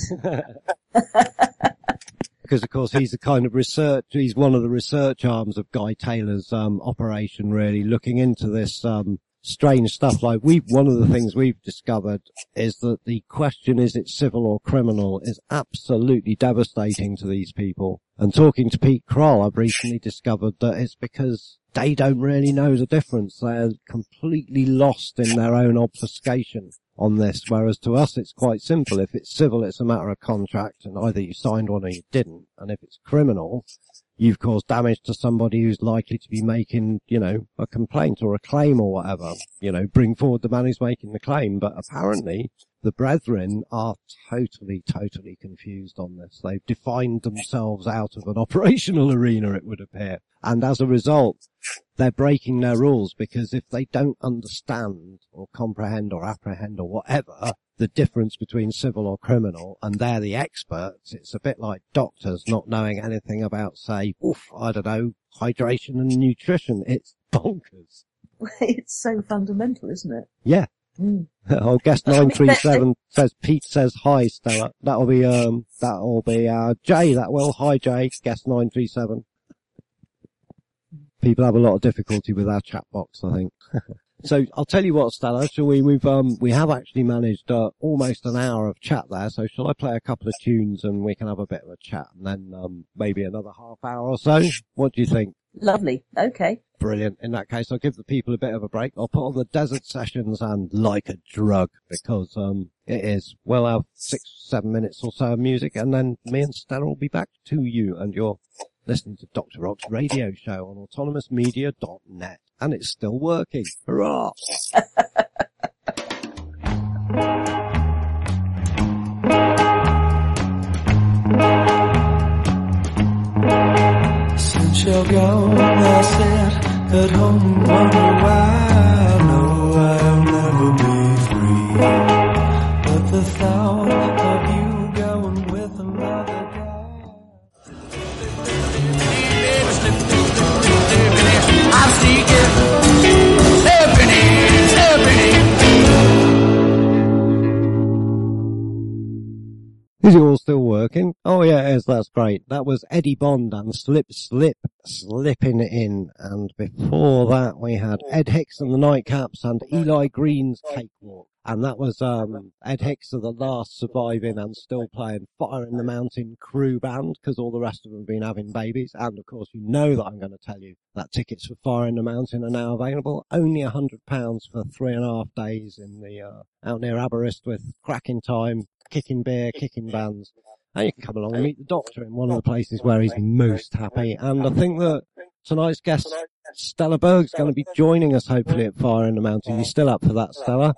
Because, of course, he's the kind of research, he's one of the research arms of Guy Taylor's um, operation, really, looking into this um strange stuff. Like we, one of the things we've discovered is that the question, is it civil or criminal, is absolutely devastating to these people. And talking to Pete Kroll, I've recently discovered that it's because they don't really know the difference. They're completely lost in their own obfuscation on this, whereas to us it's quite simple. If it's civil, it's a matter of contract, and either you signed one or you didn't. And if it's criminal, you've caused damage to somebody who's likely to be making, you know, a complaint or a claim or whatever. You know, bring forward the man who's making the claim. But apparently, the brethren are totally, totally confused on this. They've defined themselves out of an operational arena, it would appear. And as a result, they're breaking their rules, because if they don't understand or comprehend or apprehend or whatever the difference between civil or criminal, and they're the experts, it's a bit like doctors not knowing anything about, say, oof, I don't know, hydration and nutrition. It's bonkers. It's so fundamental, isn't it? Yeah. Mm. Oh, guest nine three seven says, Pete says hi, Stella. That'll be, um, that'll be, uh, Jay, that will. Hi, Jay, guest nine three seven. People have a lot of difficulty with our chat box, I think. So I'll tell you what, Stella, shall we, we've, um, we have actually managed, uh, almost an hour of chat there, so shall I play a couple of tunes and we can have a bit of a chat, and then, um, maybe another half hour or so? What do you think? Lovely. Okay. Brilliant. In that case, I'll give the people a bit of a break. I'll put on the Desert Sessions and Like a Drug, because, um, it is. We'll have six, seven minutes or so of music, and then me and Stella will be back to you, and you're listening to Doctor Rock's radio show on autonomous media dot net. And it's still working. Hurrah! Since you're gone, I sit at home, wonder why. I know I'll never be free, but the thought of you going with another guy. I'm seeking, happening, happening. Is it all still working? Oh yeah, it is. That's great. That was Eddie Bond and Slip Slip Slipping In. And before that we had Ed Hicks and the Nightcaps and Eli Green's Cakewalk. And that was, um, Ed Hicks are the last surviving and still playing Fire in the Mountain crew band, because all the rest of them have been having babies. And of course you know that I'm going to tell you that tickets for Fire in the Mountain are now available. Only a hundred pounds for three and a half days in the, uh, out near Aberystwyth. Cracking time, kicking beer, kicking bands. And you can come along and meet the Doctor in one of the places where he's most happy. And I think that tonight's guest, Stella Berg's going to be joining us hopefully at Fire in the Mountain. You still up for that, Stella?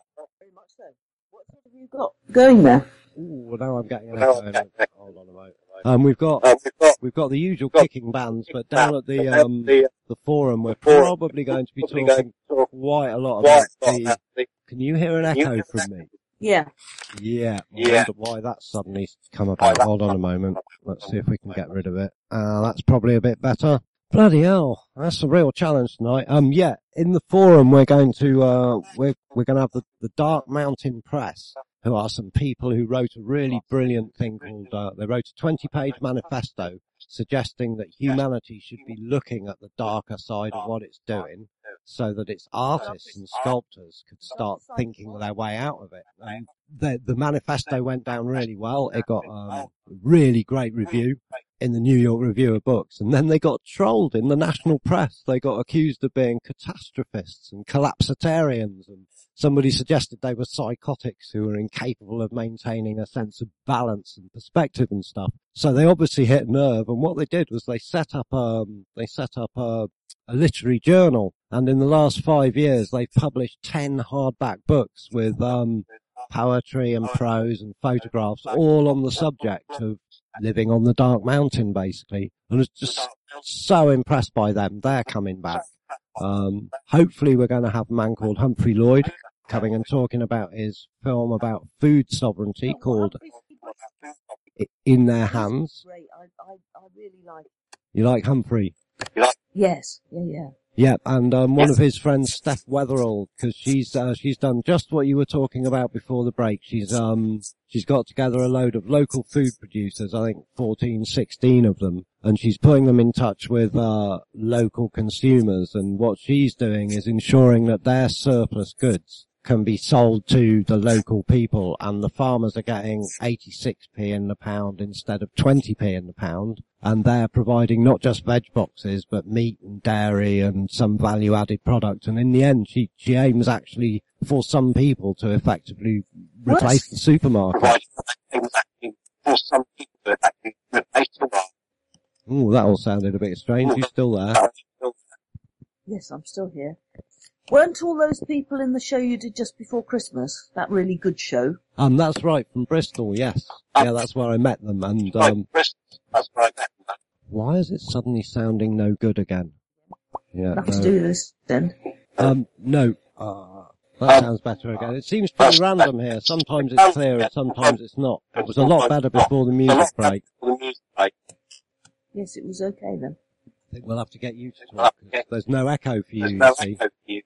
Got going there. Ooh, now I'm getting an echo. Hold on a moment. Um, we've got, we've got the usual kicking bands, but down at the, um, the forum, we're probably going to be talking quite a lot about the, can you hear an echo from me? Yeah. Yeah. I wonder why that's suddenly come about. Hold on a moment. Let's see if we can get rid of it. Uh, that's probably a bit better. Bloody hell. That's a real challenge tonight. Um, yeah, in the forum we're going to, uh, we're, we're going to have the, the Dark Mountain Press, who are some people who wrote a really brilliant thing called, uh, they wrote a twenty page manifesto suggesting that humanity should be looking at the darker side of what it's doing so that its artists and sculptors could start thinking their way out of it. And the, the manifesto went down really well. It got um, a really great review in the New York Review of Books, and then they got trolled in the national press. They got accused of being catastrophists and collapsitarians, and somebody suggested they were psychotics who were incapable of maintaining a sense of balance and perspective and stuff. So they obviously hit a nerve, and what they did was they set up um they set up a, a literary journal, and in the last five years they've published ten hardback books with um poetry and prose and photographs all on the subject of living on the Dark Mountain, basically. And I was just so impressed by them. They're coming back. Um, hopefully we're going to have a man called Humphrey Lloyd coming and talking about his film about food sovereignty called In Their Hands. Great. I, I, I really like. You like Humphrey? Yes. Yeah. Yeah. Yeah, and um, one of his friends, Steph Wetherall, because she's uh, she's done just what you were talking about before the break. She's um she's got together a load of local food producers, I think fourteen, sixteen of them, and she's putting them in touch with uh local consumers. And what she's doing is ensuring that their surplus goods can be sold to the local people, and the farmers are getting eighty-six p in the pound instead of twenty p in the pound, and they're providing not just veg boxes but meat and dairy and some value added product. And in the end she she aims actually for some people to effectively replace What? the supermarket. Ooh, that all sounded a bit strange. You still there? Yes, I'm still here. Weren't all those people in the show you did just before Christmas? That really good show? Um, that's right, from Bristol, yes. Yeah, that's where I met them, and, um, That's where I met them. why is it suddenly sounding no good again? Yeah, Nothing no. to do with this then. Um, no, uh, that sounds better again. It seems pretty random here. Sometimes it's clear and sometimes it's not. It was a lot better before the music break. Yes, it was okay then. I think we'll have to get you to talk. 'Cause there's no echo for you, There's you no see. echo for you.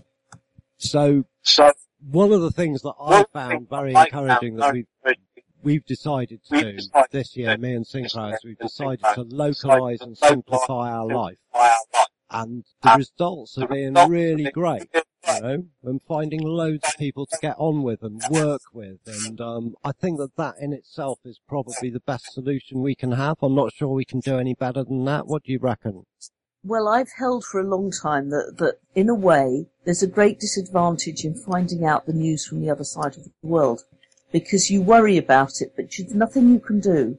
So, So, one of the things that I found very encouraging that we've, we've decided to do this year, me and Syncro, is we've decided to localise and simplify our life. And the results are being really great, you know. I'm finding loads of people to get on with and work with, and um, I think that that in itself is probably the best solution we can have. I'm not sure we can do any better than that. What do you reckon? Well, I've held for a long time that, that, in a way, there's a great disadvantage in finding out the news from the other side of the world, because you worry about it, but there's nothing you can do.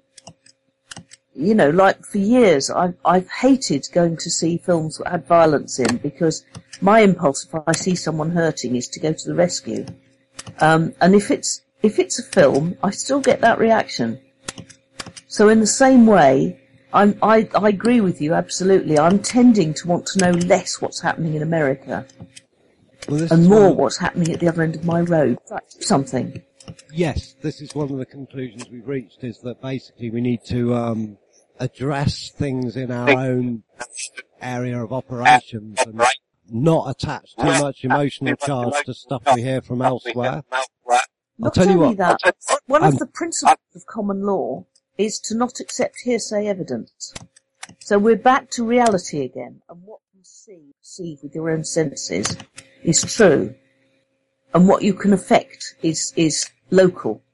You know, like for years, I've, I've hated going to see films that had violence in, because my impulse, if I see someone hurting, is to go to the rescue. Um, and if it's, if it's a film, I still get that reaction. So in the same way, I'm, I, I agree with you, absolutely. I'm tending to want to know less what's happening in America, Well, this and is more one- what's happening at the other end of my road. That's something. Yes, this is one of the conclusions we've reached, is that basically we need to um, address things in our own area of operations and not attach too much emotional charge to stuff we hear from elsewhere. I'll Not tell you only what, that, one um, of the principles of common law is to not accept hearsay evidence. So we're back to reality again, and what you see, perceive with your own senses is true, and what you can affect is is local.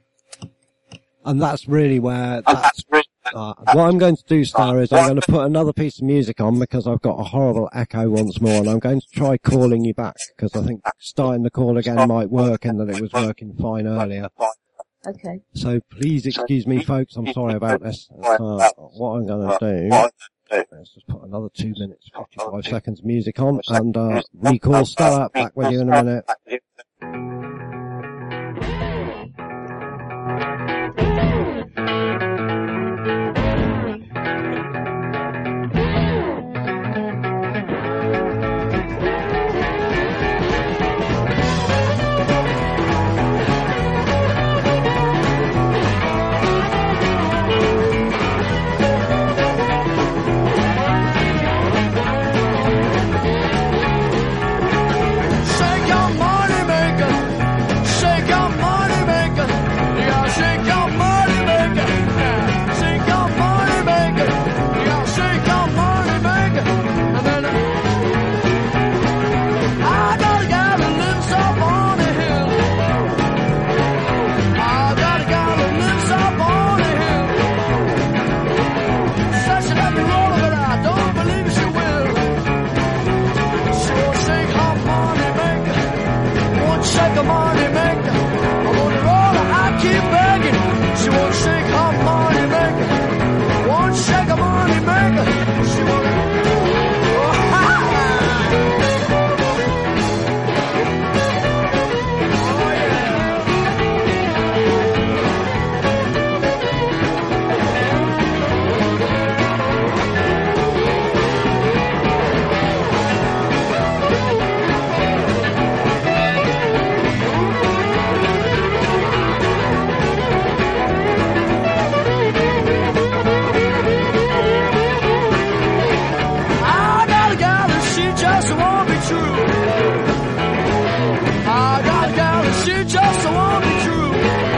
and that's really where that's, uh, what I'm going to do, Star, is I'm going to put another piece of music on because I've got a horrible echo once more, and I'm going to try calling you back because I think starting the call again might work, and that it was working fine earlier. Okay. So please excuse me, folks. I'm sorry about this. Uh, what I'm going to do, let's just put another two minutes, fifty-five seconds music on, and uh, recall Stella back with you in a minute. Shake your money maker, shake your money maker, you gotta shake your money maker, yeah. Shake your money maker, you gotta shake your money maker, and then I got a guy that lives up on the hill. I got a guy that lives up on the hill. Says she let me roll, but I don't believe she will. She won't shake her money maker, won't shake her money maker. I want her all, I keep begging. She won't shake her money maker, won't shake her money maker. She won't. Oh, ha, ha. Oh, yeah. I got a gal and she just won't be true. I got a gal and she just won't be true.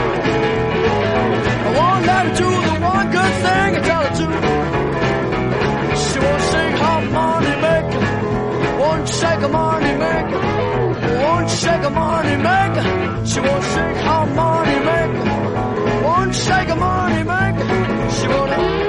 I won't let her do the one good thing I tell her to. She won't shake her money maker, won't shake her money maker, won't shake her money maker. She won't shake her money maker, won't shake her money maker. She won't.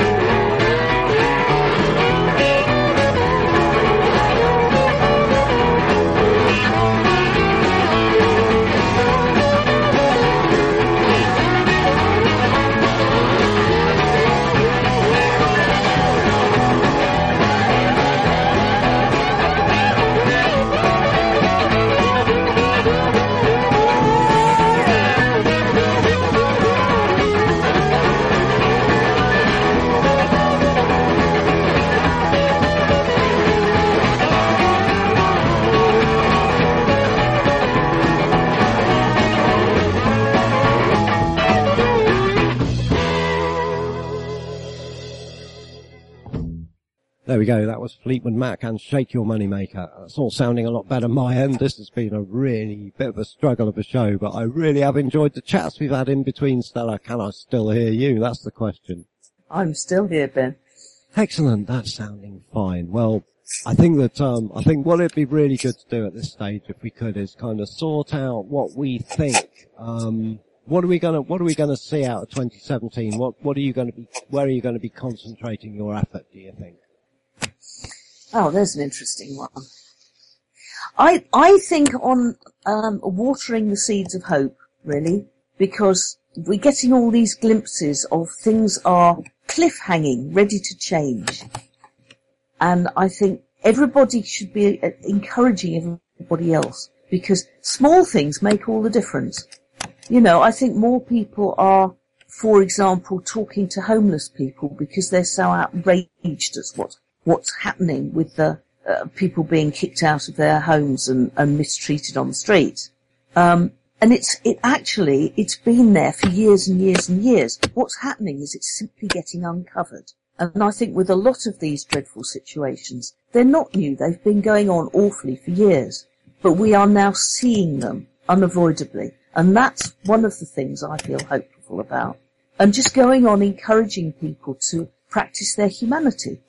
There we go. That was Fleetwood Mac and Shake Your Moneymaker. That's all sounding a lot better on my end. This has been a really bit of a struggle of a show, but I really have enjoyed the chats we've had in between. Stella, can I still hear you? That's the question. I'm still here, Ben. Excellent. That's sounding fine. Well, I think that, um, I think what it'd be really good to do at this stage, if we could, is kind of sort out what we think, um, what are we gonna, what are we gonna see out of twenty seventeen? What, what are you gonna be, where are you gonna be concentrating your effort, do you think? Oh, there's an interesting one. I, I think on, um, watering the seeds of hope, really, because we're getting all these glimpses of things are cliff-hanging, ready to change. And I think everybody should be encouraging everybody else, because small things make all the difference. You know, I think more people are, for example, talking to homeless people because they're so outraged at what, what's happening with the uh, people being kicked out of their homes and, and mistreated on the street. Um, and it's, it actually, it's been there for years and years and years. What's happening is it's simply getting uncovered. And I think with a lot of these dreadful situations, they're not new. They've been going on awfully for years. But we are now seeing them unavoidably. And that's one of the things I feel hopeful about. And just going on encouraging people to practice their humanity.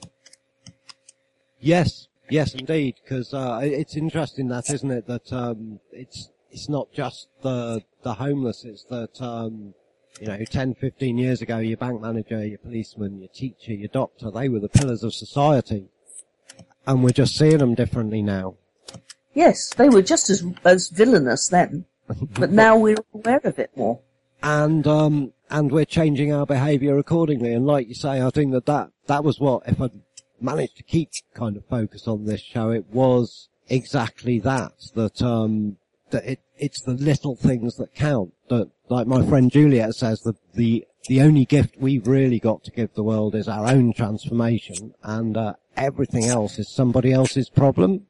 Yes, yes indeed, because uh, it's interesting that, isn't it, that um, it's it's not just the the homeless, it's that... Um, You know, ten, fifteen years ago, your bank manager, your policeman, your teacher, your doctor, they were the pillars of society. And we're just seeing them differently now. Yes, they were just as, as villainous then, but now we're aware of it more. And, um, and we're changing our behaviour accordingly. And like you say, I think that that, that was what, if I'd managed to keep kind of focus on this show, it was exactly that, that, um, that it, it's the little things that count. That, like my friend Juliet says, that the, the only gift we've really got to give the world is our own transformation, and, uh, everything else is somebody else's problem.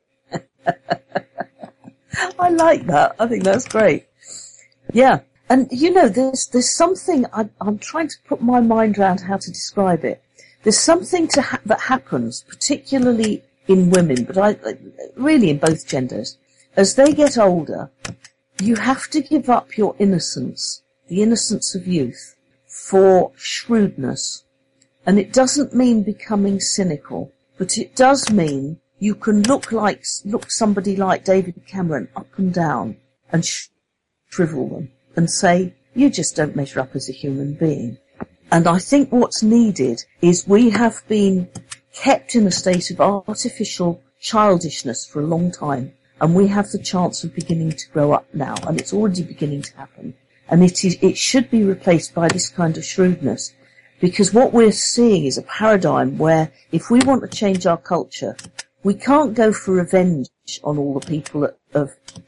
I like that. I think that's great. Yeah. And, you know, there's, there's something, I, I'm trying to put my mind around how to describe it. There's something to ha- that happens, particularly in women, but I, really in both genders. As they get older, you have to give up your innocence, the innocence of youth, for shrewdness. And it doesn't mean becoming cynical, but it does mean you can look like, look somebody like David Cameron up and down and sh- shrivel them and say, you just don't measure up as a human being. And I think what's needed is we have been kept in a state of artificial childishness for a long time. And we have the chance of beginning to grow up now, and it's already beginning to happen. And it is, it should be replaced by this kind of shrewdness, because what we're seeing is a paradigm where if we want to change our culture, we can't go for revenge on all the people that have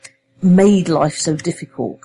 made life so difficult.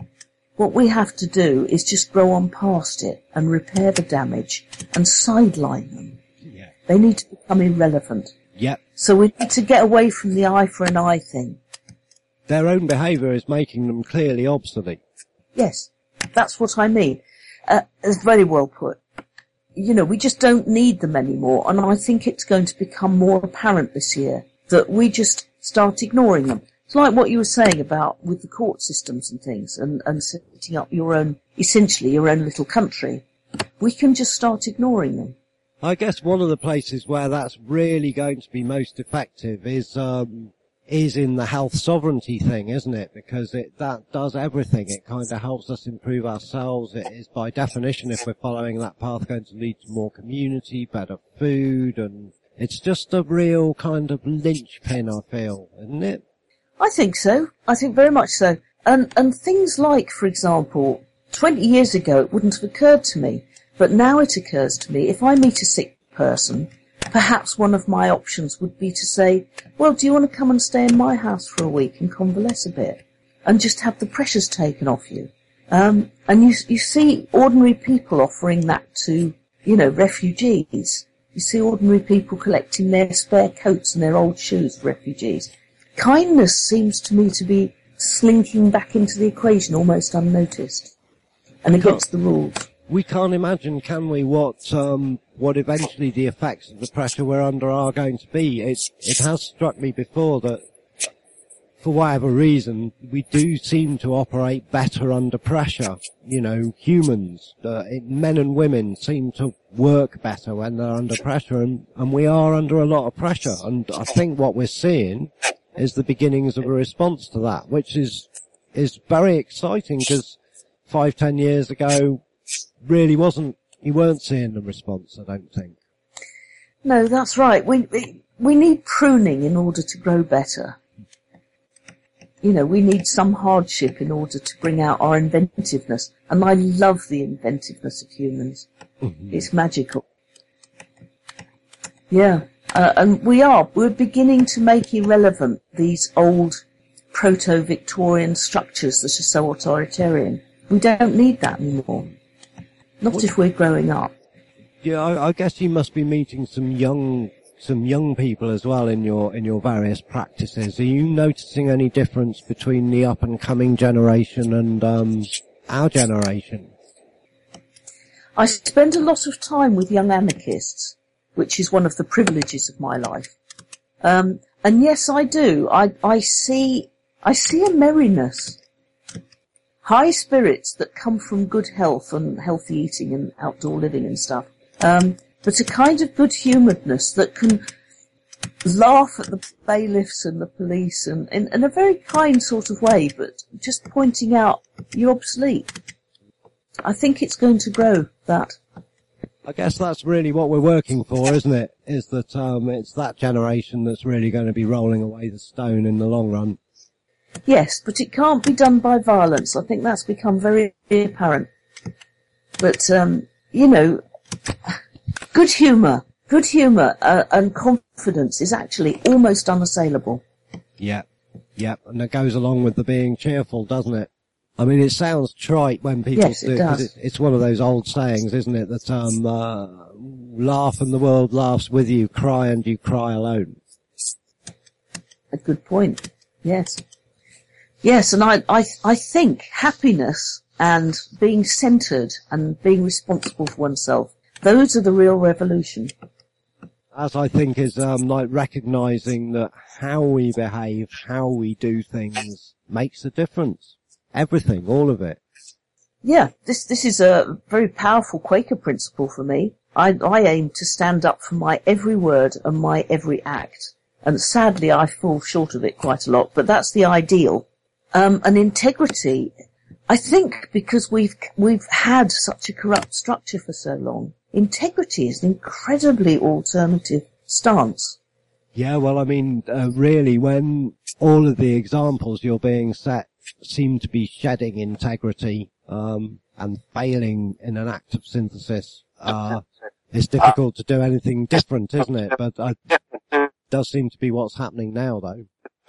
What we have to do is just grow on past it and repair the damage and sideline them. Yeah. They need to become irrelevant. Yep. So we need to get away from the eye for an eye thing. Their own behaviour is making them clearly obsolete. Yes, that's what I mean. Uh, it's very well put. You know, we just don't need them anymore, and I think it's going to become more apparent this year that we just start ignoring them. It's like what you were saying about with the court systems and things, and, and setting up your own, essentially your own little country. We can just start ignoring them. I guess one of the places where that's really going to be most effective is, um, is in the health sovereignty thing, isn't it? Because it, that does everything. It kind of helps us improve ourselves. It is by definition, if we're following that path, going to lead to more community, better food, and it's just a real kind of linchpin, I feel, isn't it? I think so. I think very much so. And, and things like, for example, twenty years ago it wouldn't have occurred to me. But now it occurs to me, if I meet a sick person, perhaps one of my options would be to say, well, do you want to come and stay in my house for a week and convalesce a bit? And just have the pressures taken off you. Um, and you, you see ordinary people offering that to, you know, refugees. You see ordinary people collecting their spare coats and their old shoes for refugees. Kindness seems to me to be slinking back into the equation almost unnoticed and against the rules. We can't imagine, can we, what um what eventually the effects of the pressure we're under are going to be. It, it has struck me before that, for whatever reason, we do seem to operate better under pressure. You know, humans, uh, it, men and women seem to work better when they're under pressure, and, and we are under a lot of pressure. And I think what we're seeing is the beginnings of a response to that, which is is very exciting, because five, ten years ago, really wasn't, you weren't seeing the response, I don't think. No, that's right. We, we, we need pruning in order to grow better. You know, we need some hardship in order to bring out our inventiveness. And I love the inventiveness of humans. Mm-hmm. It's magical. Yeah. Uh, and we are. We're beginning to make irrelevant these old proto-Victorian structures that are so authoritarian. We don't need that anymore. Not what? If we're growing up. Yeah, I, I guess you must be meeting some young some young people as well in your in your various practices. Are you noticing any difference between the up and coming generation and um our generation? I spend a lot of time with young anarchists, which is one of the privileges of my life. Um and yes, I do. I I see I see a merriness, high spirits that come from good health and healthy eating and outdoor living and stuff. Um But a kind of good-humouredness that can laugh at the bailiffs and the police and in, in a very kind sort of way, but just pointing out you're obsolete. I think it's going to grow, that. I guess that's really what we're working for, isn't it? Is that um, it's that generation that's really going to be rolling away the stone in the long run. Yes, but it can't be done by violence. I think that's become very apparent. But, um, you know... Good humour, good humour uh, and confidence is actually almost unassailable. Yeah, yeah, and that goes along with the being cheerful, doesn't it? I mean, it sounds trite when people yes, do, it does. It's, it's one of those old sayings, isn't it, that um, uh, laugh and the world laughs with you, cry and you cry alone. A good point, yes. Yes, and I, I, I think happiness and being centred and being responsible for oneself, those are the real revolution. As I think is um, like recognising that how we behave, how we do things makes a difference. Everything, all of it. Yeah, this this is a very powerful Quaker principle for me. I, I aim to stand up for my every word and my every act. And sadly I fall short of it quite a lot, but that's the ideal. Um, and integrity, I think because we've we've had such a corrupt structure for so long, integrity is an incredibly alternative stance. Yeah, well, I mean, uh, really, when all of the examples you're being set seem to be shedding integrity um, and failing in an act of synthesis, uh, it's difficult to do anything different, isn't it? But uh, it does seem to be what's happening now, though.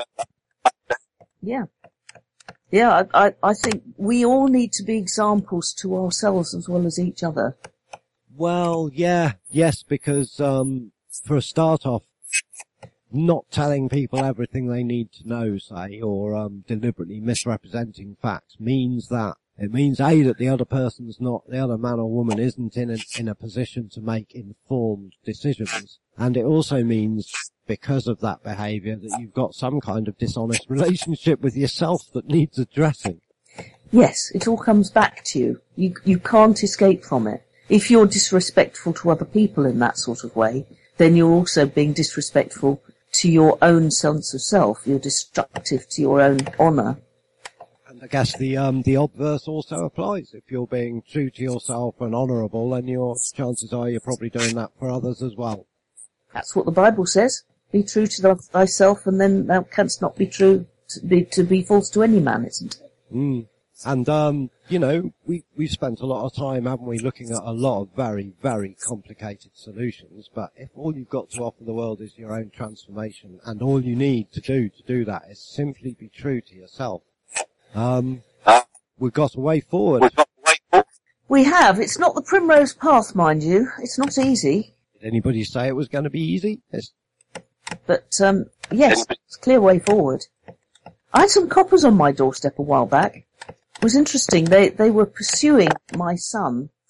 Yeah. Yeah, I, I, I think we all need to be examples to ourselves as well as each other. Well, yeah, yes, because um, for a start off, not telling people everything they need to know, say, or um, deliberately misrepresenting facts means that it means A, that the other person's not, the other man or woman isn't in a, in a position to make informed decisions, and it also means, because of that behaviour, that you've got some kind of dishonest relationship with yourself that needs addressing. Yes, it all comes back to you. You you can't escape from it. If you're disrespectful to other people in that sort of way, then you're also being disrespectful to your own sense of self. You're destructive to your own honour. And I guess the um the obverse also applies. If you're being true to yourself and honourable, then your chances are you're probably doing that for others as well. That's what the Bible says. Be true to thyself, and then thou canst not be true to be, to be false to any man, isn't it? Mm. And, um, you know, we, we've spent a lot of time, haven't we, looking at a lot of very, very complicated solutions, but if all you've got to offer the world is your own transformation, and all you need to do to do that is simply be true to yourself, um, we've got a way forward. We have. It's not the primrose path, mind you. It's not easy. Did anybody say it was going to be easy? It's... But, um, yes, it's a clear way forward. I had some coppers on my doorstep a while back. It was interesting. They, they were pursuing my son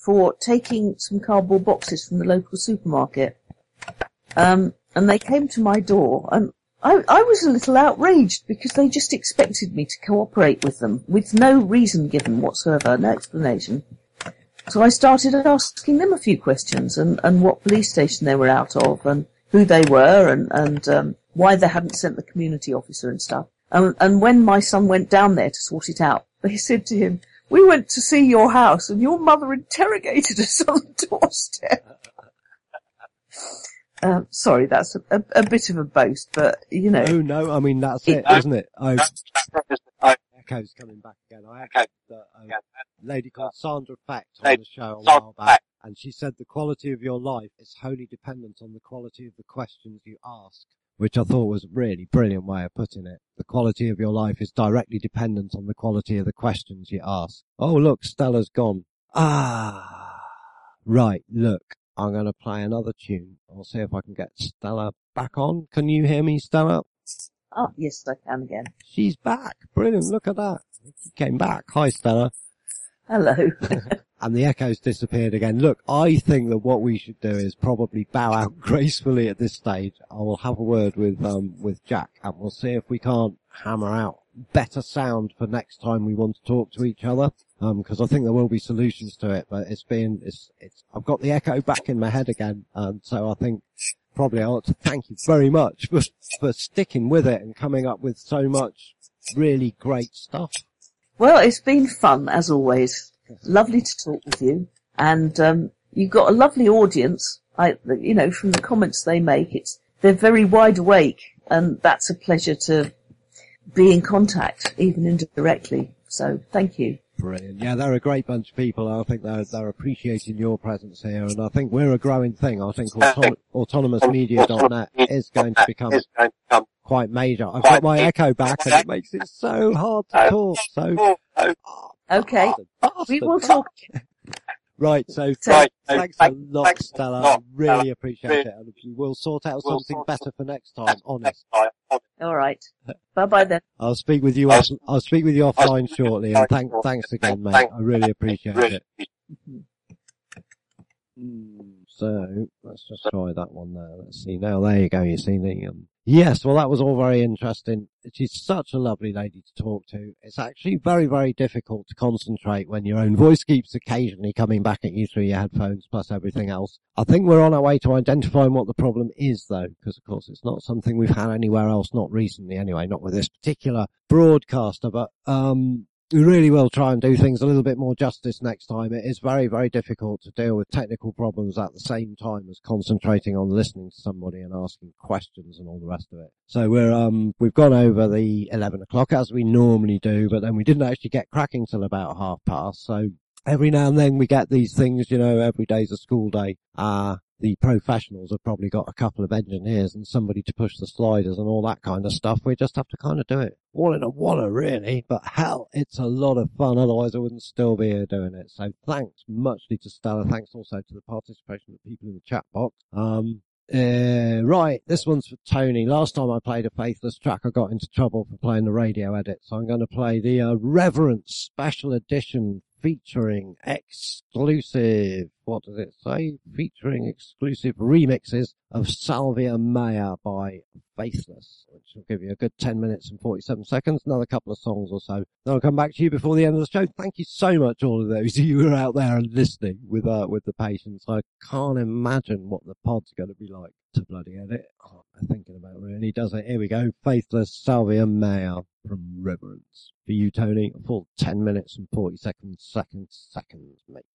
for taking some cardboard boxes from the local supermarket. Um, and they came to my door, and I, I was a little outraged because they just expected me to cooperate with them with no reason given whatsoever, no explanation. So I started asking them a few questions, and, and what police station they were out of, and who they were, and, and um, why they hadn't sent the community officer and stuff. And, and when my son went down there to sort it out, they said to him, "We went to see your house and your mother interrogated us on the doorstep." um, sorry, that's a, a, a bit of a boast, but, you know. No, no, I mean, that's it, it isn't it? I, Echo's coming back again. I had uh, a lady called Sandra Fact on the show a while back, and she said the quality of your life is wholly dependent on the quality of the questions you ask, which I thought was a really brilliant way of putting it. The quality of your life is directly dependent on the quality of the questions you ask. Oh, look, Stella's gone. Ah, right, look, I'm going to play another tune. I'll see if I can get Stella back on. Can you hear me, Stella? Oh, yes, I can again. She's back. Brilliant. Look at that. She came back. Hi, Stella. Hello. And the echo's disappeared again. Look, I think that what we should do is probably bow out gracefully at this stage. I will have a word with, um, with Jack, and we'll see if we can't hammer out better sound for next time we want to talk to each other. Um, cause I think there will be solutions to it, but it's been, it's, it's, I've got the echo back in my head again. Um, so I think probably I ought to thank you very much for, for sticking with it and coming up with so much really great stuff. Well, it's been fun, as always. Lovely to talk with you. And, um, you've got a lovely audience. I, you know, from the comments they make, it's, they're very wide awake, and that's a pleasure to be in contact, even indirectly. So, thank you. Brilliant. Yeah, they're a great bunch of people. I think they're, they're appreciating your presence here, and I think we're a growing thing. I think auton- autonomous media dot net is going to become quite major. I've got my echo back, and it makes it so hard to talk. So, oh, Okay. bastard, bastard, We will talk. Right, so Right, thanks a lot, Stella. I really appreciate it, and we'll sort out something better for next time. Honest. All right. Bye-bye then. I'll speak with you. Off, I'll speak with you offline shortly. And thank, thanks again, mate. I really appreciate it. So let's just try that one there. Let's see. Now there you go. You see the um. Yes, well, that was all very interesting. She's such a lovely lady to talk to. It's actually very, very difficult to concentrate when your own voice keeps occasionally coming back at you through your headphones plus everything else. I think we're on our way to identifying what the problem is, though, because, of course, it's not something we've had anywhere else, not recently anyway, not with this particular broadcaster, but um we really will try and do things a little bit more justice next time. It is very, very difficult to deal with technical problems at the same time as concentrating on listening to somebody and asking questions and all the rest of it. So we're, um, we've gone over the eleven o'clock as we normally do, but then we didn't actually get cracking till about half past. So every now and then we get these things, you know, every day's a school day. Uh, the professionals have probably got a couple of engineers and somebody to push the sliders and all that kind of stuff. We just have to kind of do it all in a walla, really. But hell, it's a lot of fun. Otherwise, I wouldn't still be here doing it. So thanks muchly to Stella. Thanks also to the participation of people in the chat box. Um, uh, right. This one's for Tony. Last time I played a Faithless track, I got into trouble for playing the radio edit. So I'm going to play the uh, Reverence Special Edition featuring exclusive, what does it say? Featuring exclusive remixes of Salvia Mea by Faithless, which will give you a good ten minutes and forty-seven seconds, another couple of songs or so. Then I'll come back to you before the end of the show. Thank you so much, all of those of you who are out there and listening with, uh, with the patience. I can't imagine what the pod's going to be like to bloody edit. Oh, I'm thinking about it really, does it? Here we go. Faithless, Salvia Mea from Reverence. For you, Tony, a full ten minutes and forty seconds, seconds, seconds, mate.